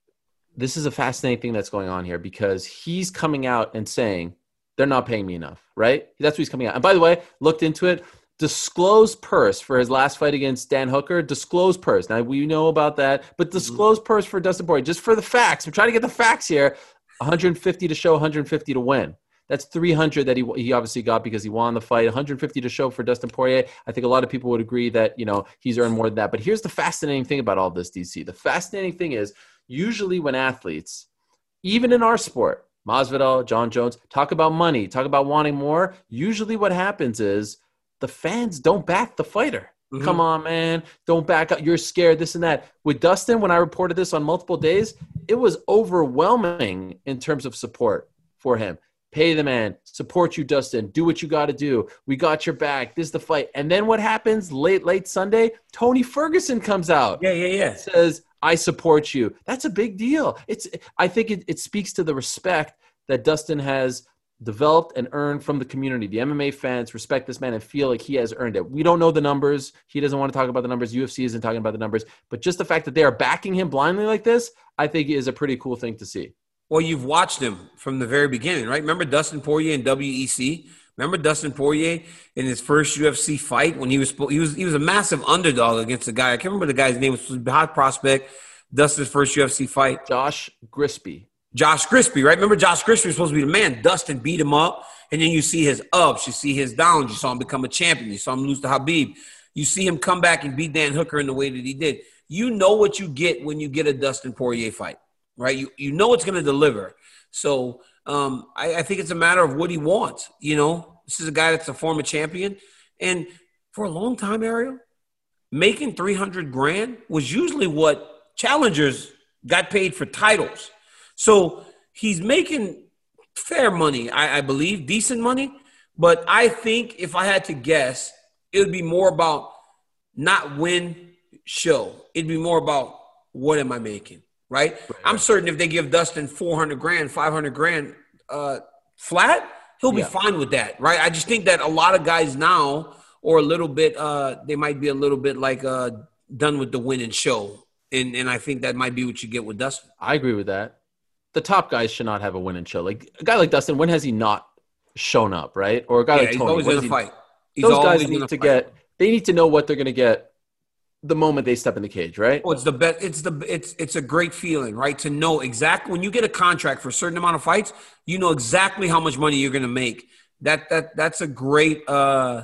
this is a fascinating thing that's going on here because he's coming out and saying they're not paying me enough, right? That's what he's coming out. And by the way, looked into it. Disclosed purse for his last fight against Dan Hooker. Disclosed purse. Now, we know about that, but disclosed purse for Dustin Poirier, just for the facts. I'm trying to get the facts here. one hundred fifty to show, one hundred fifty to win. That's three hundred that he he obviously got because he won the fight. one hundred fifty to show for Dustin Poirier. I think a lot of people would agree that, you know, he's earned more than that. But here's the fascinating thing about all this, D C. The fascinating thing is usually when athletes, even in our sport, Masvidal, John Jones, talk about money, talk about wanting more, usually what happens is the fans don't back the fighter. Mm-hmm. Come on, man. Don't back up. You're scared, this and that. With Dustin, when I reported this on multiple days, it was overwhelming in terms of support for him. Pay the man. Support you, Dustin. Do what you got to do. We got your back. This is the fight. And then what happens late, late Sunday? Tony Ferguson comes out. Yeah, yeah, yeah. Says, I support you. That's a big deal. It's. I think it, it speaks to the respect that Dustin has developed and earned from the community. The M M A fans respect this man and feel like he has earned it. We don't know the numbers. He doesn't want to talk about the numbers. U F C isn't talking about the numbers. But just the fact that they are backing him blindly like this, I think is a pretty cool thing to see. Well, you've watched him from the very beginning, right? Remember Dustin Poirier in W E C? Remember Dustin Poirier in his first U F C fight when he was he was he was a massive underdog against a guy. I can't remember the guy's name. It was a hot prospect. Dustin's first U F C fight. Josh Grisby. Josh Grisby, right? Remember Josh Grisby was supposed to be the man. Dustin beat him up, and then you see his ups, you see his downs, you saw him become a champion, you saw him lose to Habib. You see him come back and beat Dan Hooker in the way that he did. You know what you get when you get a Dustin Poirier fight, right? You you know it's going to deliver. So um, I, I think it's a matter of what he wants. You know, this is a guy that's a former champion, and for a long time, Ariel, making three hundred grand was usually what challengers got paid for titles. So he's making fair money, I, I believe, decent money. But I think if I had to guess, it would be more about not win, show. It'd be more about what am I making, right? right. I'm certain if they give Dustin four hundred grand, five hundred grand uh, flat, he'll be yeah. fine with that, right? I just think that a lot of guys now or a little bit, uh, they might be a little bit like uh, done with the win and show. And, and I think that might be what you get with Dustin. I agree with that. The top guys should not have a win and show. Like a guy like Dustin, when has he not shown up, right? Or a guy yeah, like he's Tony. always in a fight. He's those guys need to fight. get. They need to know what they're going to get the moment they step in the cage, right? Oh, it's the best. It's the it's it's a great feeling, right? To know exactly when you get a contract for a certain amount of fights, you know exactly how much money you're going to make. That that that's a great. Uh,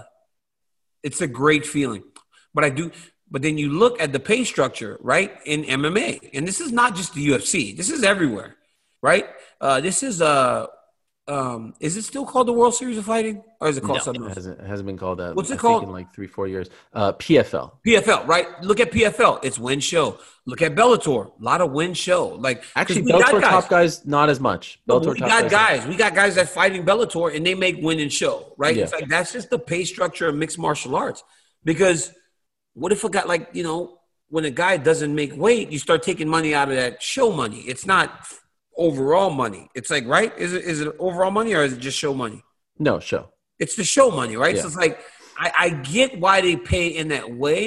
it's a great feeling. But I do. But then you look at the pay structure, right, in M M A, and this is not just the U F C. This is everywhere. Right? Uh, this is uh, um, is it still called the World Series of Fighting, or is it called no, something it else? hasn't, it hasn't been called that. What's it I called? Think in like three, four years. Uh, P F L. P F L, right? Look at P F L. It's win show. Look at Bellator. A lot of win show. Like actually, Bellator guys. top guys not as much. No, Bellator we top got guys. guys. We got guys that fight in Bellator and they make win and show, right? Yeah. It's like that's just the pay structure of mixed martial arts. Because what if a guy like you know when a guy doesn't make weight, you start taking money out of that show money. It's not overall money. It's like, right? Is it is it overall money or is it just show money? No, show. It's the show money, right? Yeah. So it's like, I, I get why they pay in that way,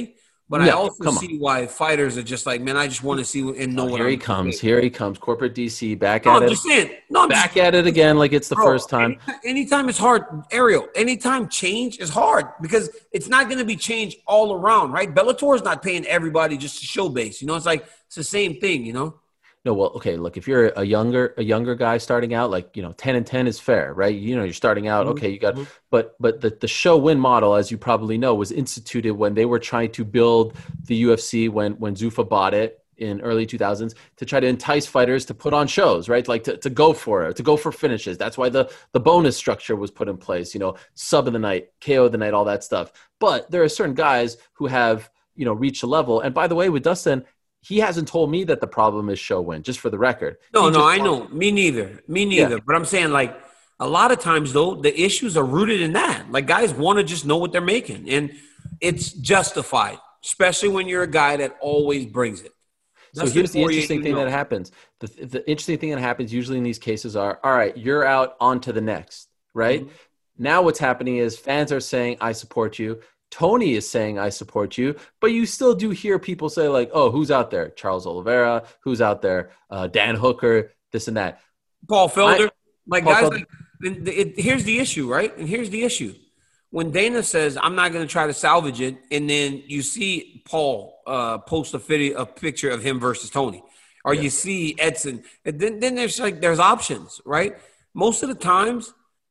But No, I also come on. see why fighters are just like, man, I just want to see and know Oh, what here I'm he comes. doing. Here he comes. Corporate D C back No, at I'm it. just saying. No, I'm Back just, at it again like it's the bro, first time. Anytime, anytime it's hard, Ariel, anytime change is hard because it's not going to be change all around, right? Bellator is not paying everybody just to show base. You know, it's like it's the same thing, you know? No, well, okay, look, if you're a younger a younger guy starting out, like, you know, ten and ten is fair, right? You know, you're starting out, okay, you got Mhm. but but the, the show win model, as you probably know, was instituted when they were trying to build the U F C when when Zuffa bought it in early two thousands to try to entice fighters to put on shows, right? Like to, to go for it, to go for finishes. That's why the the bonus structure was put in place, you know, sub of the night, K O of the night, all that stuff. But there are certain guys who have, you know, reached a level. And by the way, with Dustin, he hasn't told me that the problem is show win, just for the record. No, He no, just I wants- know. Me neither. Me neither. Yeah. But I'm saying, like, a lot of times, though, the issues are rooted in that. Like, guys want to just know what they're making. And it's justified, especially when you're a guy that always brings it. So That's here's the before you- interesting you thing know. that happens. The, the interesting thing that happens usually in these cases are, all right, you're out, on to the next, right? Mhm. Now what's happening is fans are saying, I support you. Tony is saying, I support you. But you still do hear people say like, oh, who's out there? Charles Oliveira. Who's out there? Uh, Dan Hooker, this and that. Paul Felder. I- like, Paul guys, Felder. like, and it, here's the issue, right? And here's the issue. When Dana says, I'm not going to try to salvage it, and then you see Paul uh, post a, video, a picture of him versus Tony, or Yeah. you see Edson, and then, then there's like, there's options, right? Most of the times,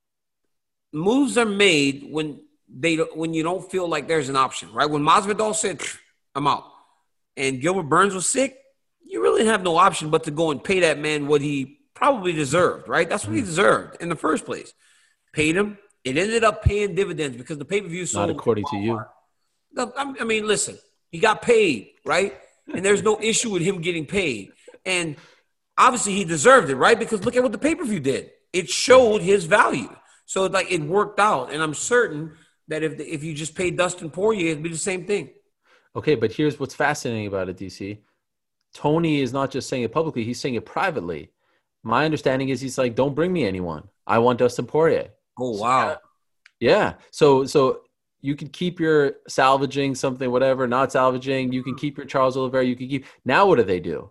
moves are made when they when you don't feel like there's an option, right? When Masvidal said, I'm out, and Gilbert Burns was sick, you really have no option but to go and pay that man what he probably deserved, right? That's what he deserved in the first place. Paid him. It ended up paying dividends because the pay-per-view sold. Not according to you. No, I mean, listen, he got paid, right? And there's no issue with him getting paid. And obviously he deserved it, right? Because look at what the pay-per-view did. It showed his value. So like it worked out. And I'm certain that if if you just paid Dustin Poirier, it'd be the same thing. Okay, but here's what's fascinating about it, D C. Tony is not just saying it publicly, he's saying it privately. My understanding is he's like, don't bring me anyone. I want Dustin Poirier. Oh, wow. Yeah. So so you can keep your salvaging something, whatever, not salvaging. You can keep your Charles Oliveira. You can keep. Now what do they do?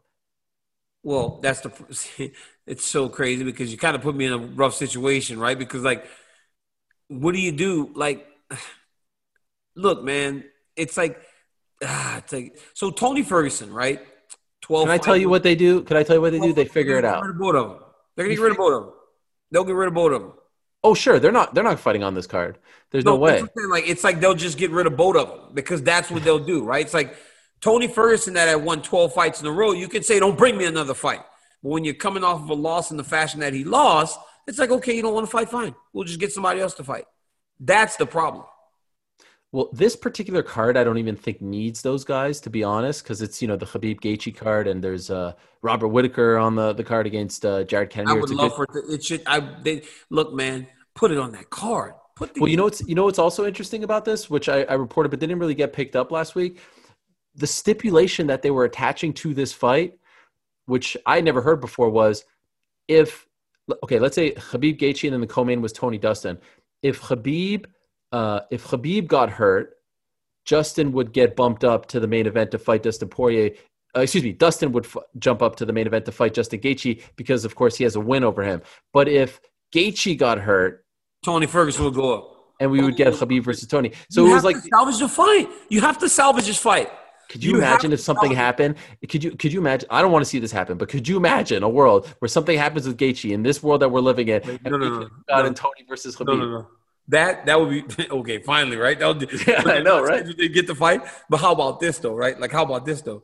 Well, that's the – it's so crazy because you kind of put me in a rough situation, right? Because, like, what do you do? Like, look, man, it's like ah, – it's like – so Tony Ferguson, right? twelve Can I tell you what they do? Can I tell you what they do? They figure it They're out. gonna get rid of both of them. They're going to get rid of both of them. They'll get rid of both of them. Oh, sure. They're not. They're not fighting on this card. There's no, No, way. that's what I'm saying. Like it's like they'll just get rid of both of them because that's what they'll do, right? It's like Tony Ferguson that had won twelve fights in a row. You could say, "Don't bring me another fight." But when you're coming off of a loss in the fashion that he lost, it's like, okay, you don't want to fight, fine. We'll just get somebody else to fight. That's the problem. Well, this particular card, I don't even think needs those guys, to be honest, because it's, you know, the Khabib Gaethje card, and there's uh, Robert Whittaker on the, the card against uh, Jared Cannonier. I would It's a love good- for it to, it should. I they, look, man, put it on that card. Put the, Well, you know what's you know what's also interesting about this, which I, I reported but didn't really get picked up last week. The stipulation that they were attaching to this fight, which I never heard before, was if okay, let's say Khabib Gaethje and then the co-main was Tony Dustin. If Khabib uh, if Khabib got hurt, Justin would get bumped up to the main event to fight Dustin Poirier. Uh, excuse me, Dustin would f- jump up to the main event to fight Justin Gaethje because, of course, he has a win over him. But if Gaethje got hurt, Tony Ferguson will go up. and we would get Khabib versus Tony. So you it was have like, to salvage the fight. You have to salvage this fight. could you, you have imagine to if something salvage- happened? Could you could you imagine? I don't want to see this happen, but could you imagine a world where something happens with Gaethje in this world that we're living in, and no, no, we no, could got no. in Tony versus Khabib? No, no, no. That that would be okay. Finally, right? That would, Yeah, I know, right? They get the fight, but how about this though? Right? Like, how about this though?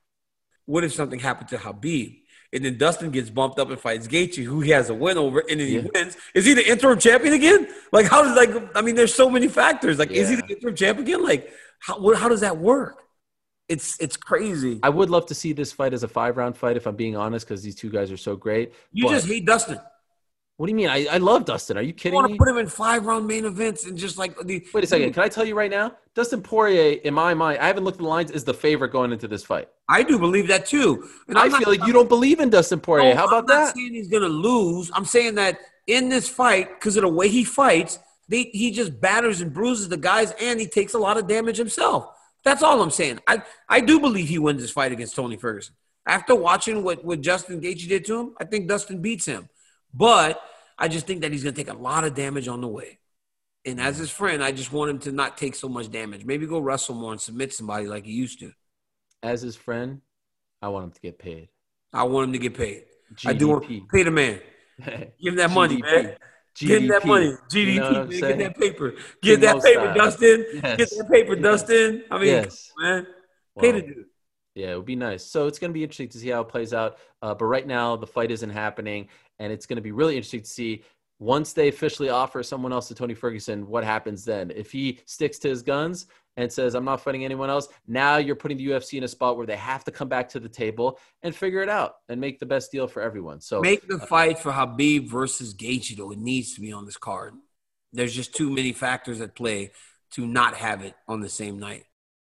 What if something happened to Khabib and then Dustin gets bumped up and fights Gaethje, who he has a win over, and then he Yeah. wins? Is he the interim champion again? Like, how does like? I mean, there's so many factors. Like, is he Yeah. the interim champ again? Like, how what, how does that work? It's it's crazy. I would love to see this fight as a five round fight, if I'm being honest, because these two guys are so great. You But- just hate Dustin. what do you mean? I, I love Dustin. Are you You kidding want to me? put him in five round main events and just like the Wait a second. Can I tell you right now? Dustin Poirier, in my mind, I haven't looked at the lines, is the favorite going into this fight. I do believe that too. And I I'm not- feel like you don't believe in Dustin Poirier. No, How about I'm not that? saying he's going to lose. I'm saying that in this fight, because of the way he fights, they, he just batters and bruises the guys, and he takes a lot of damage himself. That's all I'm saying. I, I do believe he wins this fight against Tony Ferguson. After watching what, what Justin Gaethje did to him, I think Dustin beats him. But I just think that he's going to take a lot of damage on the way. And as his friend, I just want him to not take so much damage. Maybe go wrestle more and submit somebody like he used to. As his friend, I want him to get paid. I want him to get paid. G D P. I do want to pay the man. Give him that money, man. G D P. Give him that money. G D P, You know man. Get that paper. Get King that Mo paper, style. Dustin. Yes. Get that paper, Yes. Dustin. I mean, Yes. come on, man. Pay Well, the dude. Yeah, it would be nice. So it's going to be interesting to see how it plays out. Uh, but right now, the fight isn't happening, and it's going to be really interesting to see once they officially offer someone else to Tony Ferguson, what happens then? If he sticks to his guns and says, I'm not fighting anyone else, now you're putting the U F C in a spot where they have to come back to the table and figure it out and make the best deal for everyone. So Make the fight for Khabib versus Gaethje, though. It needs to be on this card. There's just too many factors at play to not have it on the same night.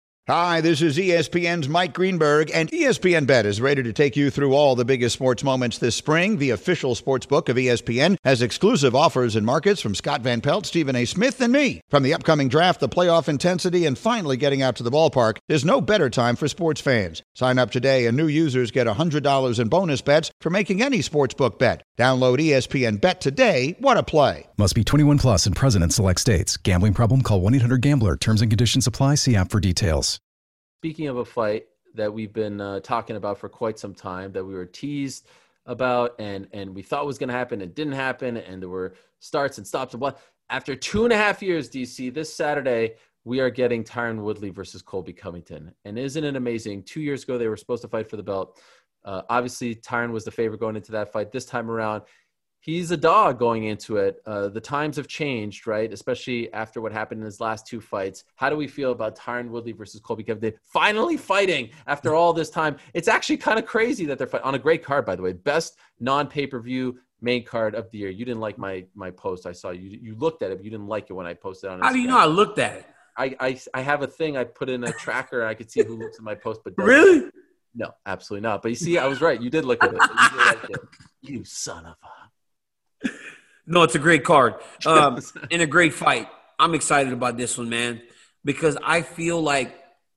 Hi, this is E S P N's Mike Greenberg, and E S P N Bet is ready to take you through all the biggest sports moments this spring. The official sports book of E S P N has exclusive offers and markets from Scott Van Pelt, Stephen A. Smith, and me. From the upcoming draft, the playoff intensity, and finally getting out to the ballpark, there's no better time for sports fans. Sign up today, and new users get one hundred dollars in bonus bets for making any sportsbook bet. Download E S P N Bet today. What a play. Must be twenty-one plus and present in select states. Gambling problem? Call one eight hundred gambler. Terms and conditions apply. See app for details. speaking of a fight that we've been uh, talking about for quite some time, that we were teased about and and we thought was going to happen, it didn't happen, and there were starts and stops and blah. After two and a half years, D C, this Saturday, we are getting Tyron Woodley versus Colby Covington. And isn't it amazing? Two years ago, they were supposed to fight for the belt. Uh, obviously, Tyron was the favorite going into that fight. This time around, he's a dog going into it. Uh, the times have changed, right? Especially after what happened in his last two fights. How do we feel about Tyron Woodley versus Colby Covington finally fighting after all this time? It's actually kind of crazy that they're fighting on a great card, by the way. Best non-pay-per-view main card of the year. You didn't like my my post. I saw you. You looked at it, but you didn't like it when I posted on Instagram. How do you know I looked at it? I, I, I have a thing. I put in a tracker, and I could see who looks at my post. But doesn't. Really? No, absolutely not. But you see, I was right. You did look at it. You, did like it. You son of a... No, it's a great card um, and a great fight. I'm excited about this one, man, because I feel like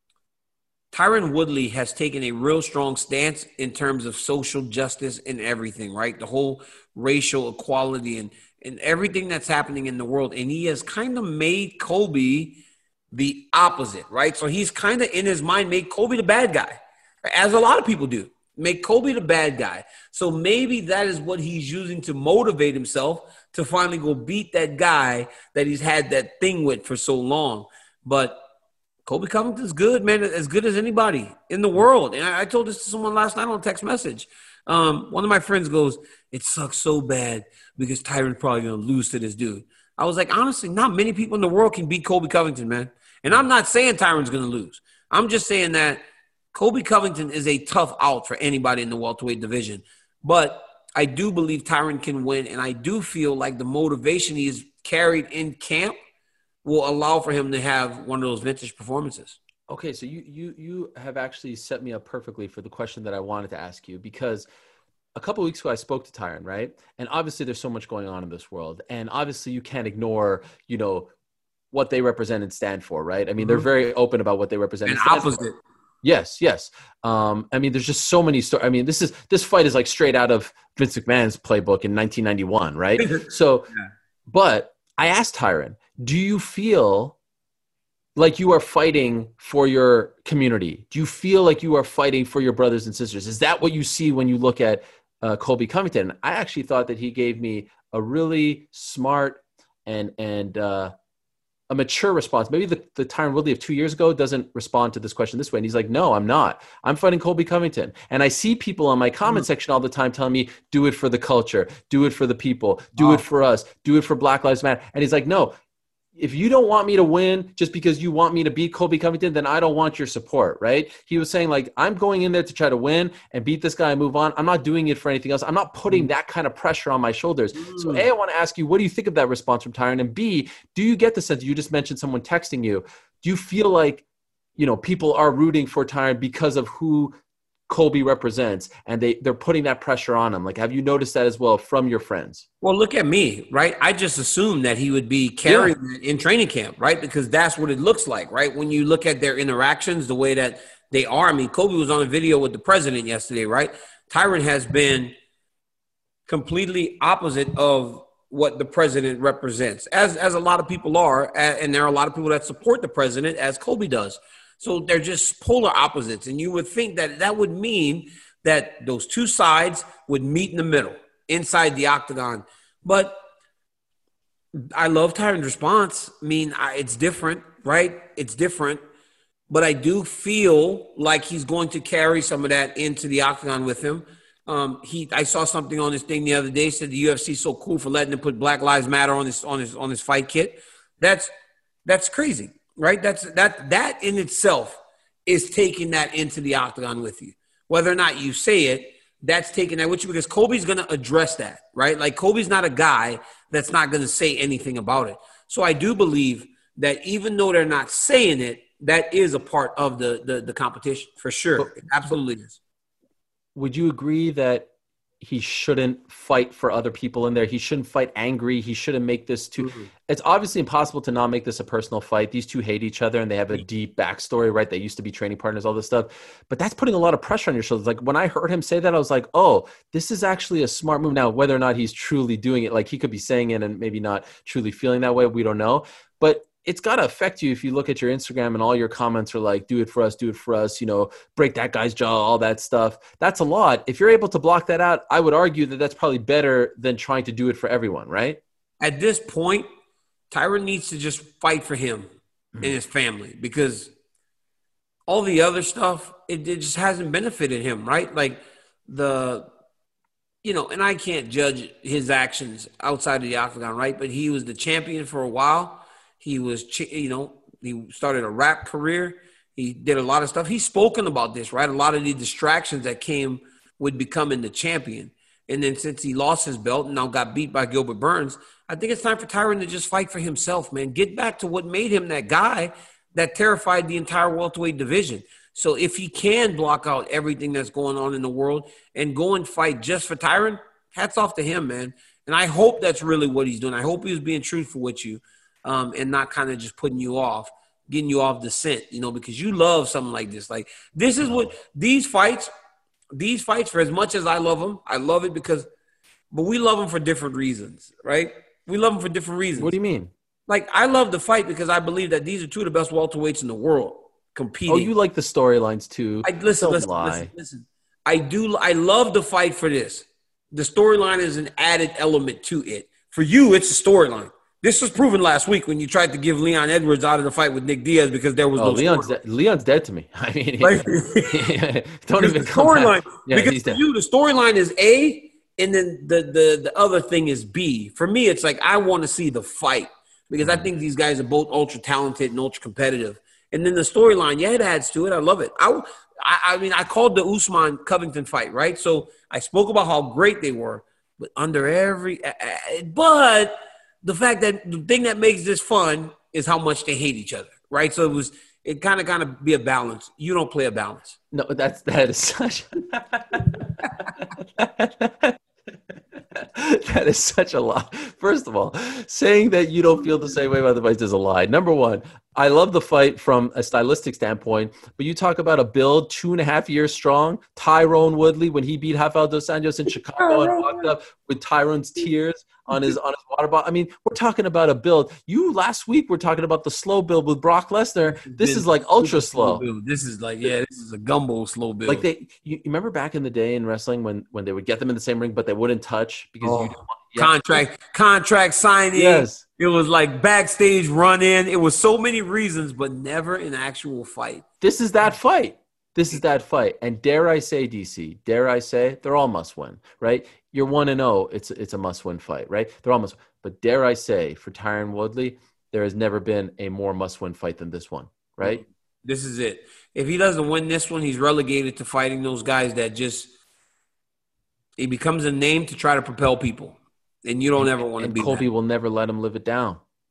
Tyron Woodley has taken a real strong stance in terms of social justice and everything, right? The whole racial equality and, and everything that's happening in the world. And he has kind of made Colby the opposite, right? So he's kind of in his mind made Colby the bad guy, as a lot of people do. Make Colby the bad guy. So maybe that is what he's using to motivate himself to finally go beat that guy that he's had that thing with for so long. But Colby Covington's good, man, as good as anybody in the world. And I, I told this to someone last night on a text message. Um, one of my friends goes, it sucks so bad because Tyron's probably going to lose to this dude. I was like, honestly, not many people in the world can beat Colby Covington, man. And I'm not saying Tyron's going to lose. I'm just saying that Colby Covington is a tough out for anybody in the welterweight division. But I do believe Tyron can win, and I do feel like the motivation he has carried in camp will allow for him to have one of those vintage performances. Okay, so you you you have actually set me up perfectly for the question that I wanted to ask you, because a couple of weeks ago I spoke to Tyron, right? And obviously there's so much going on in this world, and obviously you can't ignore, you know, what they represent and stand for, right? I mean, they're very open about what they represent And and stand opposite. for. Yes, yes. Um, I mean, there's just so many stories. I mean, this is this fight is like straight out of Vince McMahon's playbook in nineteen ninety-one, right? So, Yeah. but I asked Tyron, do you feel like you are fighting for your community? Do you feel like you are fighting for your brothers and sisters? Is that what you see when you look at uh, Colby Covington? I actually thought that he gave me a really smart and and uh, a mature response. Maybe the, the Tyron Woodley of two years ago doesn't respond to this question this way. And he's like, no, I'm not. I'm fighting Colby Covington. And I see people on my comment section all the time telling me, do it for the culture, do it for the people, do Wow. it for us, do it for Black Lives Matter. And he's like, no, if you don't want me to win just because you want me to beat Colby Covington, then I don't want your support, right? He was saying, like, I'm going in there to try to win and beat this guy and move on. I'm not doing it for anything else. I'm not putting that kind of pressure on my shoulders. So A, I want to ask you, what do you think of that response from Tyron? And B, do you get the sense, you just mentioned someone texting you, do you feel like, you know, people are rooting for Tyron because of who Colby represents, and they, they're putting that pressure on him. Like, have you noticed that as well from your friends? Well, look at me, right? I just assumed that he would be carrying yeah. it in training camp, right? Because that's what it looks like, right? When you look at their interactions, the way that they are. I mean, Colby was on a video with the president yesterday, right? Tyron has been completely opposite of what the president represents, as as a lot of people are, and there are a lot of people that support the president, as Colby does. So they're just polar opposites. And you would think that that would mean that those two sides would meet in the middle, inside the octagon. But I love Tyron's response. I mean, I, it's different, right? It's different. But I do feel like he's going to carry some of that into the octagon with him. Um, he, I saw something on this thing the other day, said the U F C is so cool for letting him put Black Lives Matter on his on his on his fight kit. That's that's crazy. Right? That's that that in itself is taking that into the octagon with you. Whether or not you say it, that's taking that with you because Colby's going to address that, right? Like Colby's not a guy that's not going to say anything about it. So I do believe that even though they're not saying it, that is a part of the the, the competition for sure. But it absolutely is. Would you agree that he shouldn't fight for other people in there? He shouldn't fight angry. He shouldn't make this too. Mm-hmm. It's obviously impossible to not make this a personal fight. These two hate each other and they have a deep backstory, right? They used to be training partners, all this stuff. But that's putting a lot of pressure on your shoulders. Like when I heard him say that, I was like, oh, this is actually a smart move. Now, whether or not he's truly doing it, like he could be saying it and maybe not truly feeling that way. We don't know. But it's got to affect you if you look at your Instagram and all your comments are like, do it for us, do it for us, you know, break that guy's jaw, all that stuff. That's a lot. If you're able to block that out, I would argue that that's probably better than trying to do it for everyone, right? At this point, Tyron needs to just fight for him mm-hmm. and his family because all the other stuff, it, it just hasn't benefited him, right? Like the, you know, and I can't judge his actions outside of the octagon, right? But he was the champion for a while. He was, you know, he started a rap career. He did a lot of stuff. He's spoken about this, right? A lot of the distractions that came with becoming the champion. And then since he lost his belt and now got beat by Gilbert Burns, I think it's time for Tyron to just fight for himself, man. Get back to what made him that guy that terrified the entire welterweight division. So if he can block out everything that's going on in the world and go and fight just for Tyron, hats off to him, man. And I hope that's really what he's doing. I hope he was being truthful with you. Um, and not kind of just putting you off, getting you off the scent, you know, because you love something like this. Like this is what these fights, these fights, for as much as I love them, I love it because, but we love them for different reasons, right? We love them for different reasons. What do you mean? Like I love the fight because I believe that these are two of the best welterweights in the world competing. Oh, you like the storylines too. I, listen, Don't listen, lie. listen, listen. I do. I love the fight for this. The storyline is an added element to it. For you, it's a storyline. This was proven last week when you tried to give Leon Edwards out of the fight with Nick Diaz because there was oh, no Leon's de- Leon's dead to me. I mean, like, don't even storyline. Yeah, because for you, the storyline is A, and then the, the the other thing is B. For me, it's like I want to see the fight because I think these guys are both ultra talented and ultra competitive. And then the storyline, yeah, it adds to it. I love it. I, I, I mean, I called the Usman Covington fight, right? So I spoke about how great they were, but under every – but – the fact that the thing that makes this fun is how much they hate each other, right? So it was, it kind of, kind of be a balance. You don't play a balance. No, that's, that is such, that is such a lie. First of all, saying that you don't feel the same way about the fight is a lie. Number one, I love the fight from a stylistic standpoint, but you talk about a build two and a half years strong. Tyrone Woodley, when he beat Rafael dos Anjos in Chicago and walked up with Tyrone's tears on his on his water bottle. I mean, we're talking about a build. You last week were talking about the slow build with Brock Lesnar. This is like ultra slow. This is like, yeah, this is a gumbo slow build. Like they, you, you remember back in the day in wrestling when when they would get them in the same ring, but they wouldn't touch because oh, you didn't want, yeah. contract contract signing. Yes. It was like backstage run-in. It was so many reasons, but never an actual fight. This is that fight. This is that fight. And dare I say, D C, dare I say, they're all must-win, right? You're one and oh. It's, it's a must-win fight, right? They're all must. But dare I say, for Tyron Woodley, there has never been a more must-win fight than this one, right? This is it. If he doesn't win this one, he's relegated to fighting those guys that just – he becomes a name to try to propel people. And you don't ever want to be Colby that. will never let him live it down.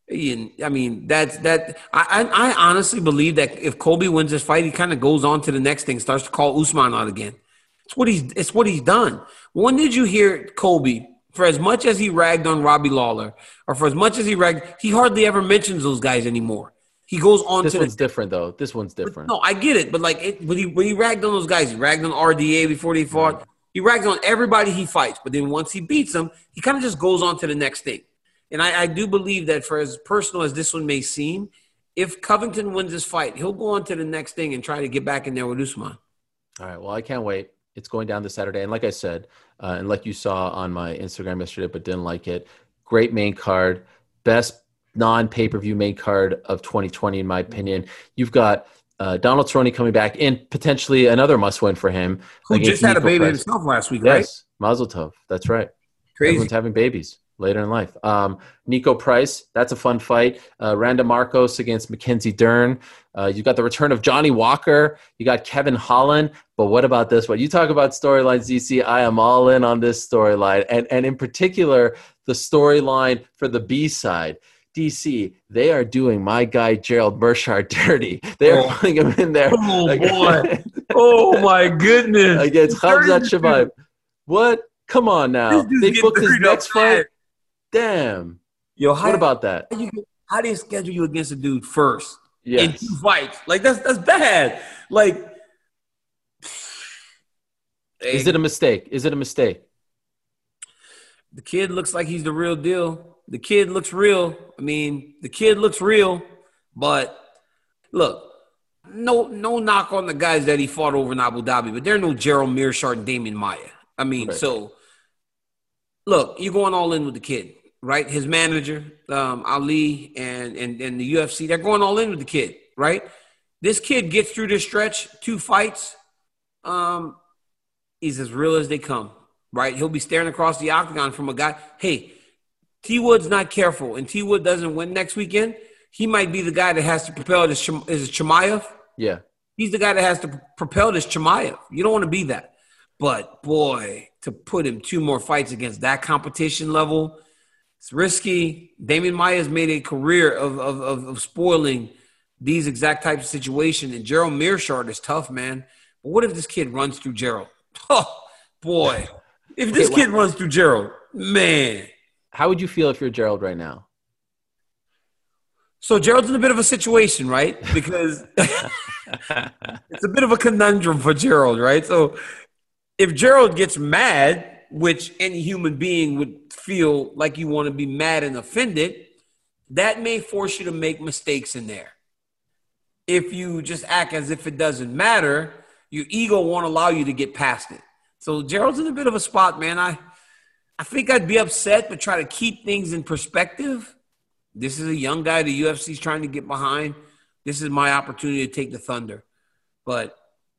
Ian, I mean, that's that. I, I I honestly believe that if Colby wins this fight, he kind of goes on to the next thing, starts to call Usman out again. It's what he's it's what he's done. When did you hear Colby, for as much as he ragged on Robbie Lawler, or for as much as he ragged, he hardly ever mentions those guys anymore. He goes on this to one's the, different though. This one's different. No, I get it, but like it, when he when he ragged on those guys, he ragged on R D A before they fought. Right. He ragged on everybody he fights, but then once he beats them, he kind of just goes on to the next thing. And I, I do believe that for as personal as this one may seem, if Covington wins this fight, he'll go on to the next thing and try to get back in there with Usman. All right. Well, I can't wait. It's going down this Saturday. And like I said, uh, and like you saw on my Instagram yesterday, but didn't like it, great main card, best non-pay-per-view main card of twenty twenty, in my opinion. You've got uh, Donald Cerrone coming back, and potentially another must-win for him. Who just had Nico a baby Price. himself last week, yes, right? Yes, Mazel Tov. That's right. Crazy. Everyone's having babies later in life. Um, Nico Price, that's a fun fight. Uh, Randa Marcos against Mackenzie Dern. Uh, you got the return of Johnny Walker. You got Kevin Holland. But what about this one? You talk about storylines, D C. I am all in on this storyline. And, and in particular, the storyline for the B side. D C, they are doing my guy Gerald Meerschaert dirty. They are oh. putting him in there. Oh, like, boy. Oh, my goodness. Against Khamzat Chimaev. What? Come on now. They booked his next fight. Damn. Yo, how, what about that? How do, you, how do you schedule you against a dude first yes. in two fights? Like, that's that's bad. Like, is it a mistake? Is it a mistake? The kid looks like he's the real deal. The kid looks real. I mean, the kid looks real. But, look, no no knock on the guys that he fought over in Abu Dhabi, but they're no Gerald Meerschaert and Damian Maia. I mean, right. so, look, you're going all in with the kid. Right, his manager, um, Ali, and, and and the U F C, they're going all in with the kid, right? This kid gets through this stretch, two fights, um, he's as real as they come, right? He'll be staring across the octagon from a guy. Hey, T. Wood's not careful, and T. Wood doesn't win next weekend, he might be the guy that has to propel this. Is it Chimaev? Yeah. He's the guy that has to propel this Chimaev. You don't want to be that. But, boy, to put him two more fights against that competition level – it's risky. Damian Maia has made a career of, of, of, of spoiling these exact types of situations. And Gerald Meerschaert is tough, man. But what if this kid runs through Gerald? Oh, boy. If this okay, kid well, runs through Gerald, man. How would you feel if you're Gerald right now? So Gerald's in a bit of a situation, right? Because it's a bit of a conundrum for Gerald, right? So if Gerald gets mad, which any human being would feel like you want to be mad and offended, that may force you to make mistakes in there. If you just act as if it doesn't matter, your ego won't allow you to get past it. So Gerald's in a bit of a spot, man. I, I think I'd be upset, but try to keep things in perspective. This is a young guy the U F C's trying to get behind. This is my opportunity to take the thunder. But,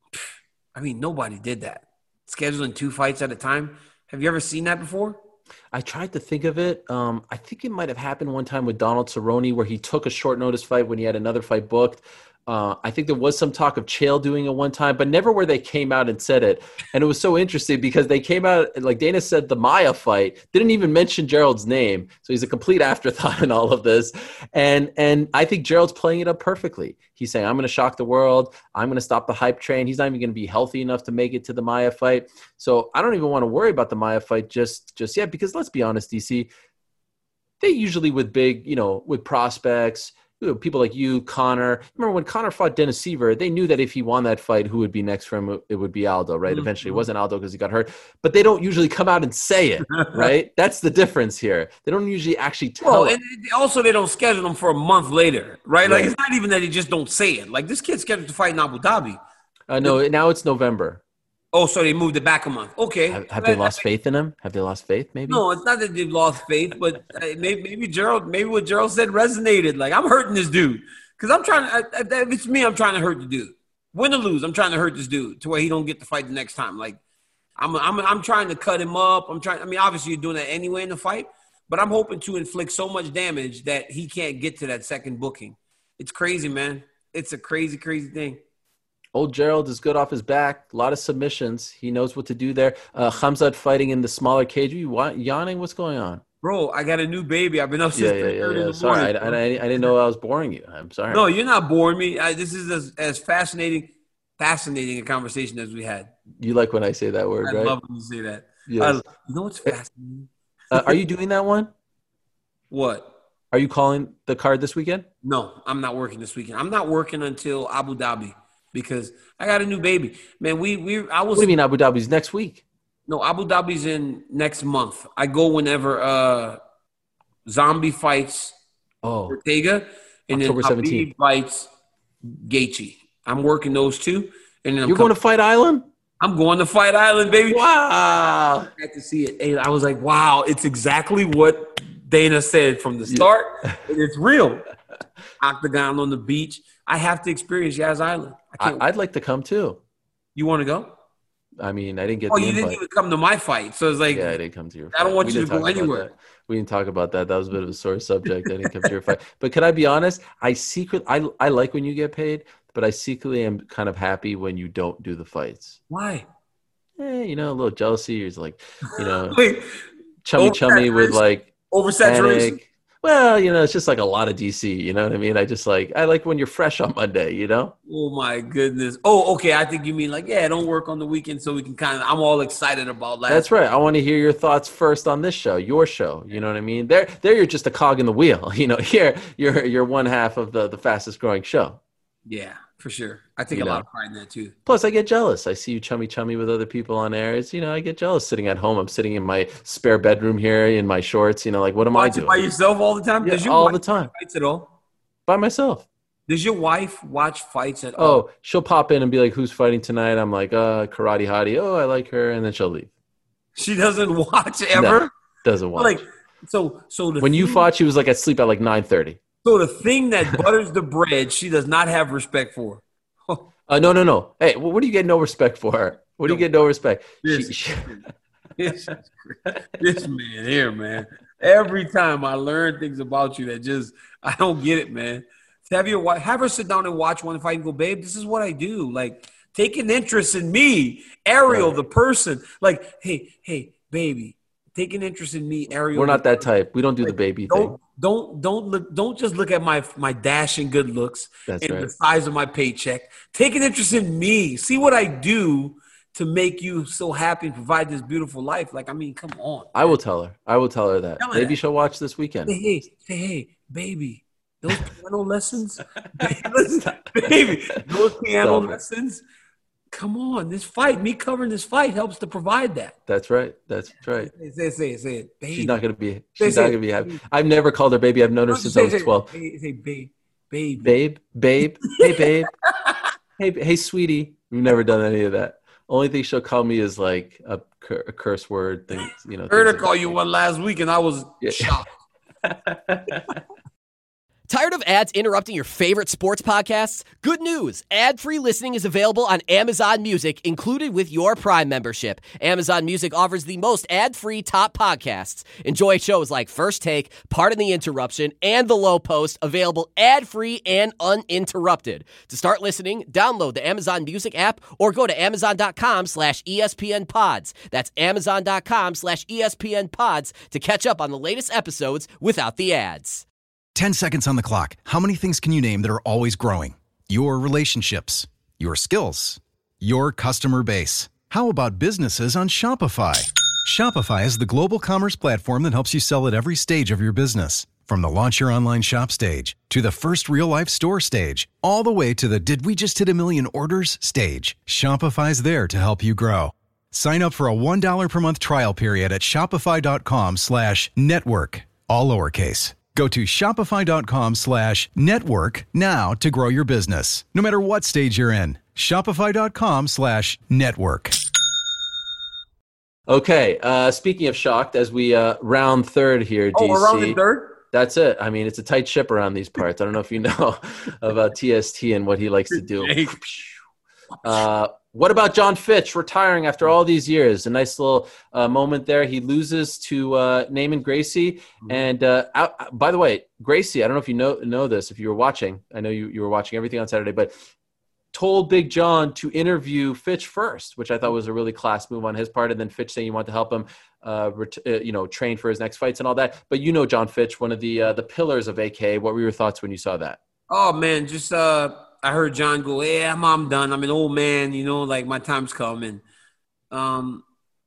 I mean, nobody did that. Scheduling two fights at a time. Have you ever seen that before? I tried to think of it. Um, I think it might have happened one time with Donald Cerrone where he took a short notice fight when he had another fight booked. Uh, I think there was some talk of Chael doing it one time, but never where they came out and said it. And it was so interesting because they came out, like Dana said, the Maia fight, didn't even mention Gerald's name. So he's a complete afterthought in all of this. And and I think Gerald's playing it up perfectly. He's saying, I'm going to shock the world. I'm going to stop the hype train. He's not even going to be healthy enough to make it to the Maia fight. So I don't even want to worry about the Maia fight just, just yet because let's be honest, D C, they usually with big, you know, with prospects, people like you, Connor. Remember when Connor fought Dennis Seaver, they knew that if he won that fight, who would be next for him? It would be Aldo, right? Mm-hmm. Eventually, it wasn't Aldo because he got hurt. But they don't usually come out and say it, right? That's the difference here. They don't usually actually tell well, and also, they don't schedule them for a month later, right? Like, right. It's not even that they just don't say it. Like, this kid's scheduled to fight in Abu Dhabi. Uh, no, now it's November. Oh, so they moved it back a month. Okay. Have, have they lost faith in him? Have they lost faith, maybe? No, it's not that they've lost faith, but maybe, maybe Gerald, maybe what Gerald said resonated. Like, I'm hurting this dude. Because I'm trying to, if it's me, I'm trying to hurt the dude. Win or lose, I'm trying to hurt this dude to where he don't get to fight the next time. Like, I'm I'm I'm trying to cut him up. I'm trying, I mean, obviously you're doing that anyway in the fight, but I'm hoping to inflict so much damage that he can't get to that second booking. It's crazy, man. It's a crazy, crazy thing. Old Gerald is good off his back. A lot of submissions. He knows what to do there. Uh, Khamzat fighting in the smaller cage. Are you yawning? What's going on? Bro, I got a new baby. I've been up since Yeah, yeah, three yeah. thirty yeah. in the Sorry, I, morning. I, I didn't know I was boring you. I'm sorry. No, you're not boring me. I, this is as, as fascinating, fascinating a conversation as we had. You like when I say that word, I right? love when you say that. Yes. I, you know what's fascinating? Uh, are you doing that one? What? Are you calling the card this weekend? No, I'm not working this weekend. I'm not working until Abu Dhabi because I got a new baby. Man, we we I was What do you mean Abu Dhabi's next week? No, Abu Dhabi's in next month. I go whenever uh Zombie fights Oh, Ortega and October then seventeenth. Habib fights Gaethje. I'm working those two. And then I'm You're going to Fight Island? I'm going to Fight Island, baby. Wow. I had to see it. And I was like, wow, it's exactly what Dana said from the start. And it's real. Octagon on the beach. I have to experience Yas Island. I I, can't. I'd like to come too. You want to go? I mean, I didn't get Oh, the you invite. didn't even come to my fight. So it's like, Yeah, I didn't come to your fight. I don't want We you to didn't go talk about anywhere. that. We didn't talk about that. That was a bit of a sore subject. I didn't come to your fight. But can I be honest? I secret I I like when you get paid, but I secretly am kind of happy when you don't do the fights. why? Eh, you know, a little jealousy. It's like, you know, Wait, chummy chummy with Oversaturation? like oversaturation? panic. Well, you know, it's just like a lot of D C. You know what I mean? I just like I like when you're fresh on Monday. You know? Oh my goodness. Oh, okay. I think you mean like, yeah, don't work on the weekend so we can kind of. I'm all excited about last. That's right. I want to hear your thoughts first on this show, your show. You know what I mean? There, there, you're just a cog in the wheel. You know, here, you're you're one half of the the fastest growing show. Yeah, for sure. I take You a lot know. of pride in that too. Plus, I get jealous. I see you chummy chummy with other people on air. It's, you know, I get jealous sitting at home. I'm sitting in my spare bedroom here in my shorts. You know, like what am I Watch it doing? by yourself all the time. Yeah, Does your all wife the time watch fights at all? by myself. Does your wife watch fights at all? Oh, she'll pop in and be like, "Who's fighting tonight?" I'm like, "Uh, Karate Hottie." Oh, I like her, and then she'll leave. She doesn't watch ever. No, doesn't watch. Like so. So the when you thing- fought, she was like asleep at like nine thirty. So the thing that butters the bread, she does not have respect for. Uh, no, no, no. Hey, well, what do you get no respect for? What do you get no respect? This, She- she- this, this man here, man. Every time I learn things about you that just I don't get it, man. Have your wife, have her sit down and watch one fight and go, babe, this is what I do. Like, take an interest in me, Ariel, Right. the person. Like, hey, hey, baby, take an interest in me, Ariel. We're not the that type. We don't do the baby thing. Don't don't don't look. Don't just look at my my dashing good looks That's and right. the size of my paycheck. Take an interest in me. See what I do to make you so happy and provide this beautiful life. Like, I mean, come on. I will tell her. I will tell her that. Tell her Maybe that. she'll watch this weekend. Say hey, say hey, baby. Those piano lessons, Listen, baby. Those piano Stop it. lessons. Come on, this fight. Me covering this fight helps to provide that. That's right. That's right. Say, say, say, say it, baby. She's not gonna be. Say, She's say not it. gonna be happy. I've never called her baby. I've known her No, since say, I was say, twelve. Say, say, babe, baby. Babe, babe, hey, babe, hey, hey, sweetie. We've never done any of that. Only thing she'll call me is like a, cur- a curse word. Things, you know. Heard her things call like you that. one last week, and I was Yeah. shocked. Tired of ads interrupting your favorite sports podcasts? Good news! Ad-free listening is available on Amazon Music, included with your Prime membership. Amazon Music offers the most ad-free top podcasts. Enjoy shows like First Take, Pardon the Interruption, and The Low Post, available ad-free and uninterrupted. To start listening, download the Amazon Music app or go to amazon.com slash ESPN pods. That's amazon.com slash ESPN pods to catch up on the latest episodes without the ads. ten seconds on the clock. How many things can you name that are always growing? Your relationships, your skills, your customer base. How about businesses on Shopify? Shopify is the global commerce platform that helps you sell at every stage of your business. From the launch your online shop stage to the first real life store stage, all the way to the did we just hit a million orders stage. Shopify's there to help you grow. Sign up for a one dollar per month trial period at shopify.com slash network, all lowercase. Go to shopify.com slash network now to grow your business. No matter what stage you're in, shopify.com slash network. Okay. Uh, speaking of shocked, as we uh, round third here, D C. Oh, we're around the third? That's it. I mean, it's a tight ship around these parts. I don't know if you know about T S T and what he likes to do. Uh, what about John Fitch retiring after all these years? A nice little uh, moment there. He loses to uh, Naaman Gracie. Mm-hmm. And uh, out, by the way, Gracie, I don't know if you know know this, if you were watching. I know you, you were watching everything on Saturday, but told Big John to interview Fitch first, which I thought was a really class move on his part. And then Fitch saying you want to help him, uh, ret- uh, you know, train for his next fights and all that. But you know, John Fitch, one of the uh, the pillars of A K A. What were your thoughts when you saw that? Oh man, just uh, I heard John go, "Yeah, I'm, I'm done. I'm an old man. You know, like my time's coming." Um,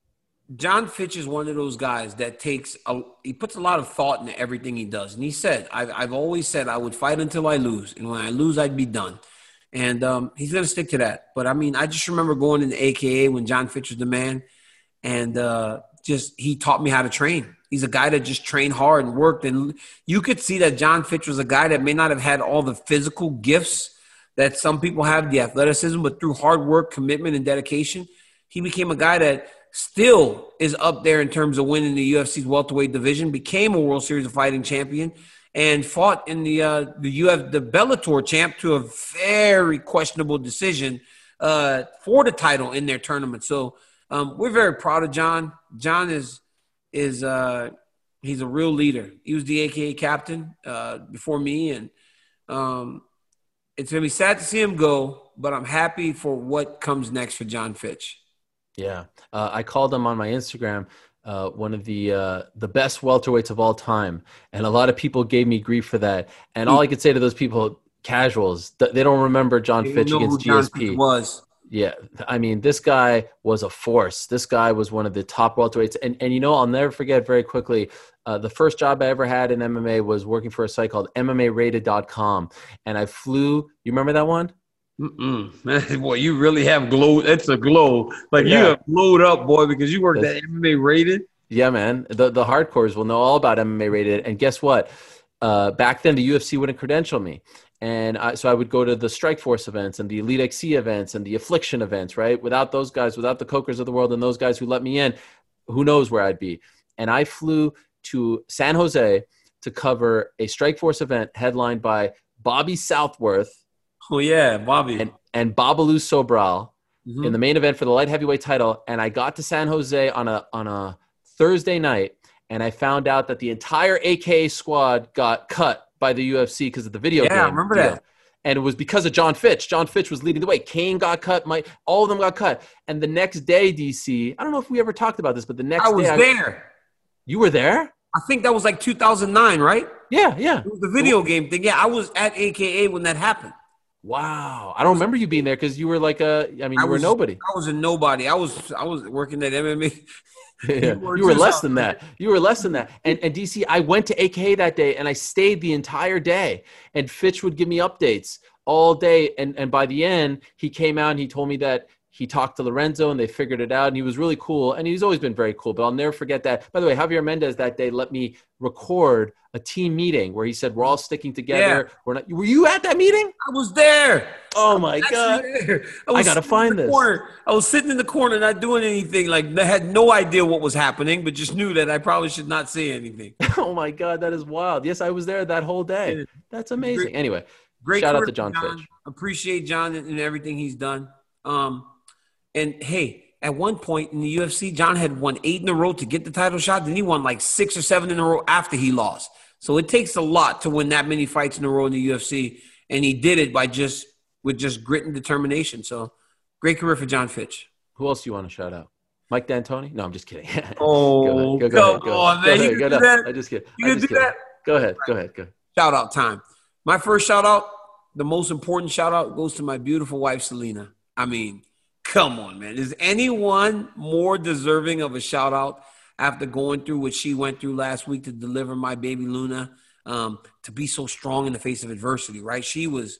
John Fitch is one of those guys that takes a, he puts a lot of thought into everything he does. And he said, I've, I've always said I would fight until I lose. And when I lose, I'd be done. And um, he's going to stick to that. But, I mean, I just remember going into A K A when John Fitch was the man. And uh, just he taught me how to train. He's a guy that just trained hard and worked. And you could see that John Fitch was a guy that may not have had all the physical gifts that some people have, the athleticism, but through hard work, commitment, and dedication, he became a guy that still is up there in terms of winning the U F C's welterweight division, became a World Series of Fighting champion, and fought in the uh, the U F the Bellator champ to a very questionable decision uh, for the title in their tournament. So um, we're very proud of John. John is is uh, he's a real leader. He was the A K A captain uh, before me, and um, it's gonna be sad to see him go, but I'm happy for what comes next for John Fitch. Yeah, uh, I called him on my Instagram uh, one of the uh, the best welterweights of all time, and a lot of people gave me grief for that. And all I could say to those people, casuals, th- they don't remember John They Fitch know against who John G S P. Fitch was. Yeah, I mean, this guy was a force. This guy was one of the top welterweights. And, and you know, I'll never forget very quickly, uh, the first job I ever had in M M A was working for a site called M M A rated dot com. And I flew – you remember that one? Mm-mm. Man, boy, you really have glowed. It's a glow. Like, Yeah. you have glowed up, boy, because you worked That's- at M M A rated. Yeah, man. The the hardcores will know all about M M A rated. And guess what? Uh, back then, the U F C wouldn't credential me. And I, so I would go to the Strikeforce events and the Elite X C events and the Affliction events, right? Without those guys, without the Cokers of the world and those guys who let me in, who knows where I'd be. And I flew to San Jose to cover a Strikeforce event headlined by Bobby Southworth Oh, yeah, Bobby. and, and Babalu Sobral Mhm. in the main event for the light heavyweight title. And I got to San Jose on a on a Thursday night, and I found out that the entire A K A squad got cut by the U F C because of the video Yeah, game. I remember deal. that. And it was because of John Fitch. John Fitch was leading the way. Kane got cut. Mike, all of them got cut. And the next day, D C, I don't know if we ever talked about this, but the next I was day, there. you were there? I think that was like two thousand nine, right? Yeah, yeah. It was the video game thing. Yeah, I was at A K A when that happened. Wow. I don't remember you being there because you were like a, I mean, you I were was nobody. I was a nobody. I was I was working at M M A. Yeah. were You were too, less so- than that. You were less than that. And, and D C, I went to A K A that day and I stayed the entire day. And Fitch would give me updates all day. And, and by the end, he came out and he told me that he talked to Lorenzo and they figured it out. And he was really cool. And he's always been very cool. But I'll never forget that. By the way, Javier Mendez that day let me record a team meeting where he said, we're all sticking together. Yeah. We're not. Were you at that meeting? I was there. Oh, my Actually God. there. I, I was gotta sitting find in the this. corner. I was sitting in the corner, not doing anything. Like, I had no idea what was happening, but just knew that I probably should not say anything. Oh, my God. That is wild. Yes, I was there that whole day. Yeah. That's amazing. Great- Anyway, Great shout out career to John for Fitch. Appreciate John and, and everything he's done. Um, and hey, at one point in the U F C, John had won eight in a row to get the title shot. Then he won like six or seven in a row after he lost. So it takes a lot to win that many fights in a row in the U F C, and he did it by just with just grit and determination. So great career for John Fitch. Who else do you want to shout out? Mike D'Antoni? No, I'm just kidding. Oh, go, go, go come ahead. Go, on, go man. ahead. You Go can do ahead. that? I just kidding. You I'm can just do kidding. that? Go ahead. Go ahead. Go ahead. Shout out time. My first shout out, the most important shout out goes to my beautiful wife, Selena. I mean, come on, man. Is anyone more deserving of a shout out after going through what she went through last week to deliver my baby Luna, um, to be so strong in the face of adversity, right? She was,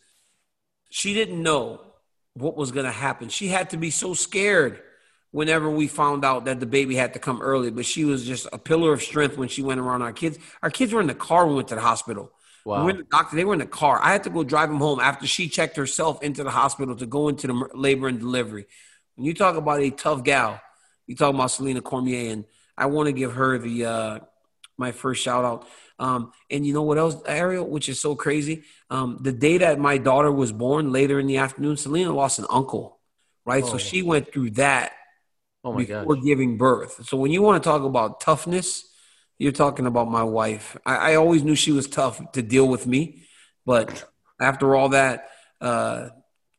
she didn't know what was going to happen. She had to be so scared whenever we found out that the baby had to come early, but she was just a pillar of strength when she went around our kids. Our kids were in the car when we went to the hospital. Wow. We went to the doctor. They were in the car. I had to go drive them home after she checked herself into the hospital to go into the labor and delivery. When you talk about a tough gal, you talk about Selena Cormier, and I want to give her the uh, my first shout out. Um, and you know what else, Ariel, which is so crazy? Um, the day that my daughter was born, later in the afternoon, Selena lost an uncle, right? Oh. So she went through that Oh, my before gosh. giving birth. So when you want to talk about toughness, you're talking about my wife. I, I always knew she was tough to deal with me, but after all that, uh,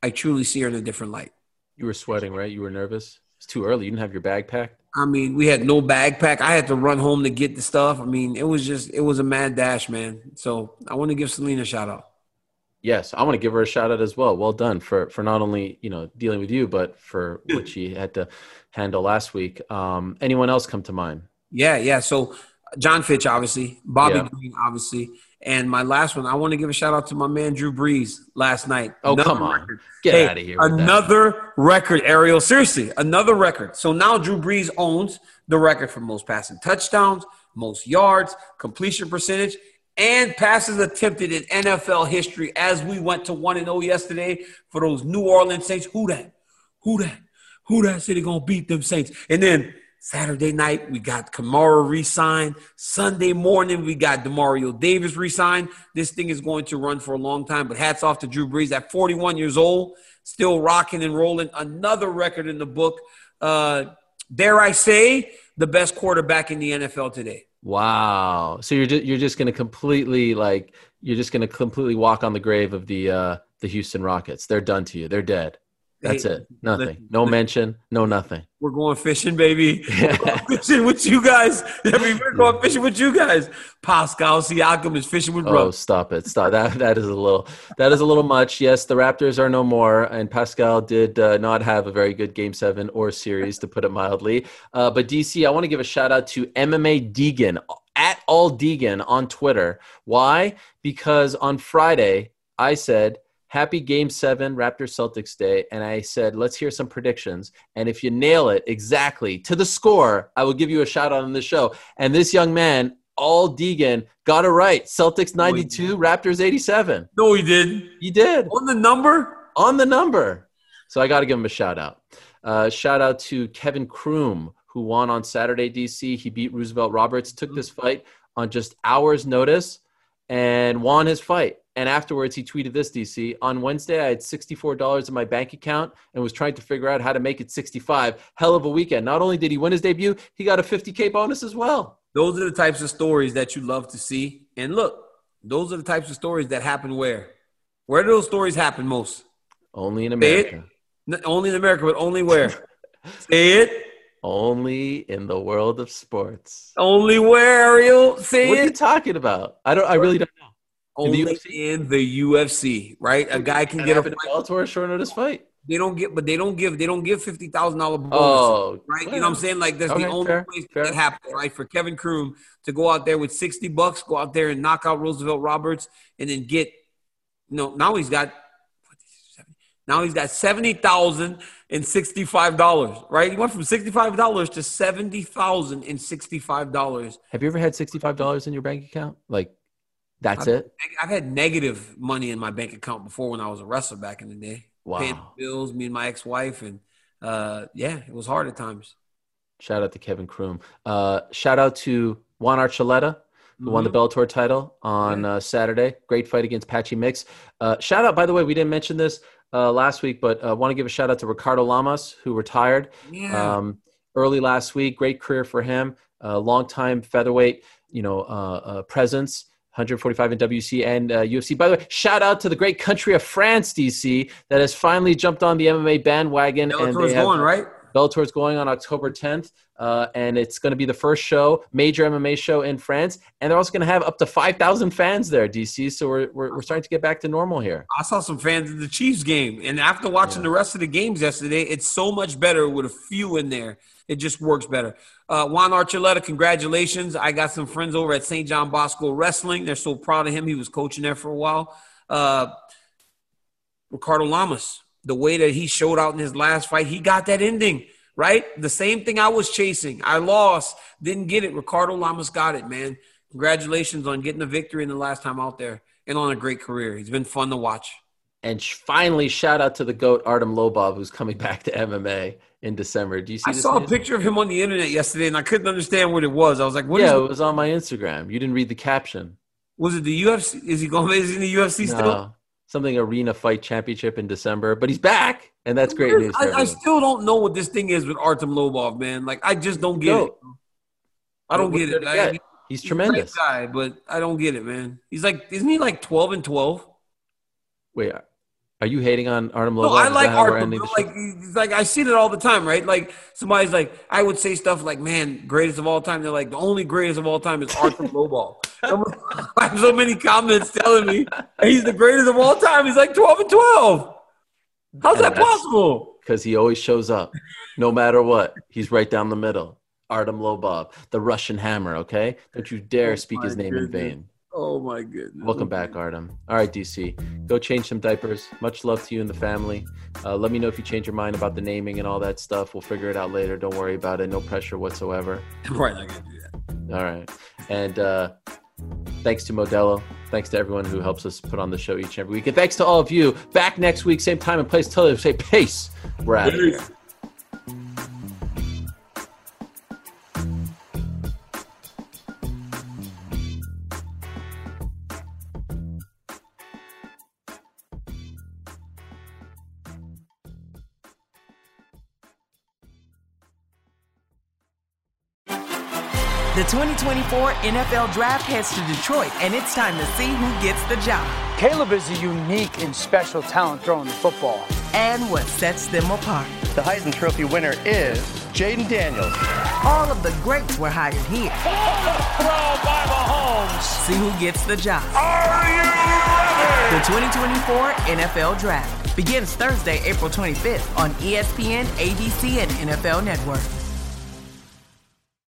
I truly see her in a different light. You were sweating, right? You were nervous. It's too early. You didn't have your bag packed. I mean, we had no bag pack. I had to run home to get the stuff. I mean, it was just, it was a mad dash, man. So I want to give Selena a shout out. Yes, I want to give her a shout out as well. Well done for for not only, you know, dealing with you, but for what she had to handle last week. Um, anyone else come to mind? Yeah, yeah. So John Fitch, obviously. Bobby Yeah. Green, obviously. And my last one, I want to give a shout out to my man Drew Brees last night. Oh, Another come on. record. Get Hey, out of here with that. Another record, Ariel. Seriously, another record. So now Drew Brees owns the record for most passing touchdowns, most yards, completion percentage, and passes attempted in N F L history as we went to one and oh yesterday for those New Orleans Saints. Who that? Who that? Who that said he going to beat them Saints? And then Saturday night, we got Kamara re-signed. Sunday morning, we got DeMario Davis re-signed. This thing is going to run for a long time, but hats off to Drew Brees at forty-one years old, still rocking and rolling. Another record in the book. Uh, dare I say, the best quarterback in the N F L today. Wow. So you're just, you're just going to completely like you're just going to completely walk on the grave of the uh, the Houston Rockets. They're done to you. They're dead. That's Hey, it. Nothing. listen, No listen. mention. No nothing. We're going fishing, baby. We're going fishing with you guys. I mean, we're going fishing with you guys. Pascal Siakam is fishing with Oh, brothers. stop it! Stop that. That is a little. That is a little much. Yes, the Raptors are no more, and Pascal did uh, not have a very good Game Seven or series, to put it mildly. Uh, but D C, I want to give a shout out to M M A Deegan at all Deegan on Twitter. Why? Because on Friday I said, happy Game seven Raptors Celtics Day. And I said, let's hear some predictions. And if you nail it exactly to the score, I will give you a shout out on the show. And this young man, all Deegan, got it right. Celtics ninety-two, Raptors eighty-seven. No, he didn't. He did. On the number? On the number. So I got to give him a shout out. Uh, shout out to Kevin Kroom, who won on Saturday, D C. He beat Roosevelt Roberts, took this fight on just hours' notice, and won his fight. And afterwards, he tweeted this, D C. On Wednesday, I had sixty-four dollars in my bank account and was trying to figure out how to make it sixty-five. Hell of a weekend. Not only did he win his debut, he got a fifty K bonus as well. Those are the types of stories that you love to see. And look, those are the types of stories that happen where? Where do those stories happen most? Only in Say it. America. N- Only in America, but only where? Say it. Only in the world of sports. Only where, Ariel? Say What are you it. talking about? I don't. I really don't know. In the Only U F C? in the U F C, right? A guy can And get a happened fight. to Bellator, a short notice fight. They don't get, but they don't give. They don't give fifty thousand dollar bonus, Oh, right? You know what I'm saying? Like that's Okay, the only fair, place fair. that happens, right? For Kevin Kroom to go out there with sixty bucks, go out there and knock out Roosevelt Roberts, and then get, you know, now he's got, now he's got seventy thousand and sixty five dollars, right? He went from sixty five dollars to seventy thousand and sixty five dollars. Have you ever had sixty-five dollars in your bank account? Like, that's I've, it? I've had negative money in my bank account before when I was a wrestler back in the day. Wow. Paying bills, me and my ex-wife, and uh, yeah, it was hard at times. Shout out to Kevin Kroom. Uh, shout out to Juan Archuleta, who won the Mm-hmm. Bellator title on uh, Saturday. Great fight against Patchy Mix. Uh, shout out, by the way, we didn't mention this uh, last week, but I uh, want to give a shout out to Ricardo Lamas, who retired Yeah. um, early last week. Great career for him. Uh, long-time featherweight, you know, uh, uh, presence. one forty-five in W C and uh, U F C. By the way, shout out to the great country of France, D C, that has finally jumped on the M M A bandwagon. and Bellator's they have, going, right? Bellator's going on October tenth, uh, and it's going to be the first show, major M M A show in France. And they're also going to have up to five thousand fans there, D C. So we're, we're we're starting to get back to normal here. I saw some fans at the Chiefs game, and after watching the rest of the games yesterday, it's so much better with a few in there. It just works better. Uh, Juan Archuleta, congratulations. I got some friends over at Saint John Bosco Wrestling. They're so proud of him. He was coaching there for a while. Uh, Ricardo Lamas, the way that he showed out in his last fight, he got that ending, right? The same thing I was chasing. I lost, didn't get it. Ricardo Lamas got it, man. Congratulations on getting the victory in the last time out there and on a great career. He's been fun to watch. And sh- finally, shout out to the GOAT, Artem Lobov, who's coming back to M M A in December. Do you see I this saw a news? picture of him on the internet yesterday, and I couldn't understand what it was. I was like, "What is? Yeah, the- it was on my Instagram. You didn't read the caption. was it the U F C? Is he going? Is he in the U F C still?" No, something Arena Fight Championship in December, but he's back, and that's great news. to I, I everyone. still don't know what this thing is with Artem Lobov, man. Like, I just don't get Yo, it. I don't what get did it. he I- get? he's He's a tremendous. great guy, but I don't get it, man. He's like, isn't he like twelve and twelve? Wait, Are you hating on Artem Lobov? No, I Is like that how we're Artem. ending the Like, show? like I see it all the time, right? Like somebody's like, I would say stuff like, "Man, greatest of all time." They're like, "The only greatest of all time is Artem Lobov." I have so many comments telling me he's the greatest of all time. He's like twelve and twelve. How's And that that's- possible? Because he always shows up, no matter what. He's right down the middle. Artem Lobov, the Russian Hammer. Okay, don't you dare Oh, speak my his name in goodness. vain. Oh my goodness. Welcome back, Artem. All right, D C, go change some diapers. Much love to you and the family. Uh, let me know if you change your mind about the naming and all that stuff. We'll figure it out later. Don't worry about it. No pressure whatsoever. Right, not gonna do that. All right. And uh, thanks to Modelo. Thanks to everyone who helps us put on the show each and every week. And thanks to all of you. Back next week, same time and place. Tell them, say peace. We're out of here. The twenty twenty-four N F L Draft heads to Detroit, and it's time to see who gets the job Caleb is a unique and special talent throwing the football. and what sets them apart. The Heisman Trophy winner is Jaden Daniels. All of the greats were hired here. Throw by Mahomes. See who gets the job. Are you ready? The twenty twenty-four N F L Draft begins Thursday, April twenty-fifth on E S P N, A B C, and N F L Network.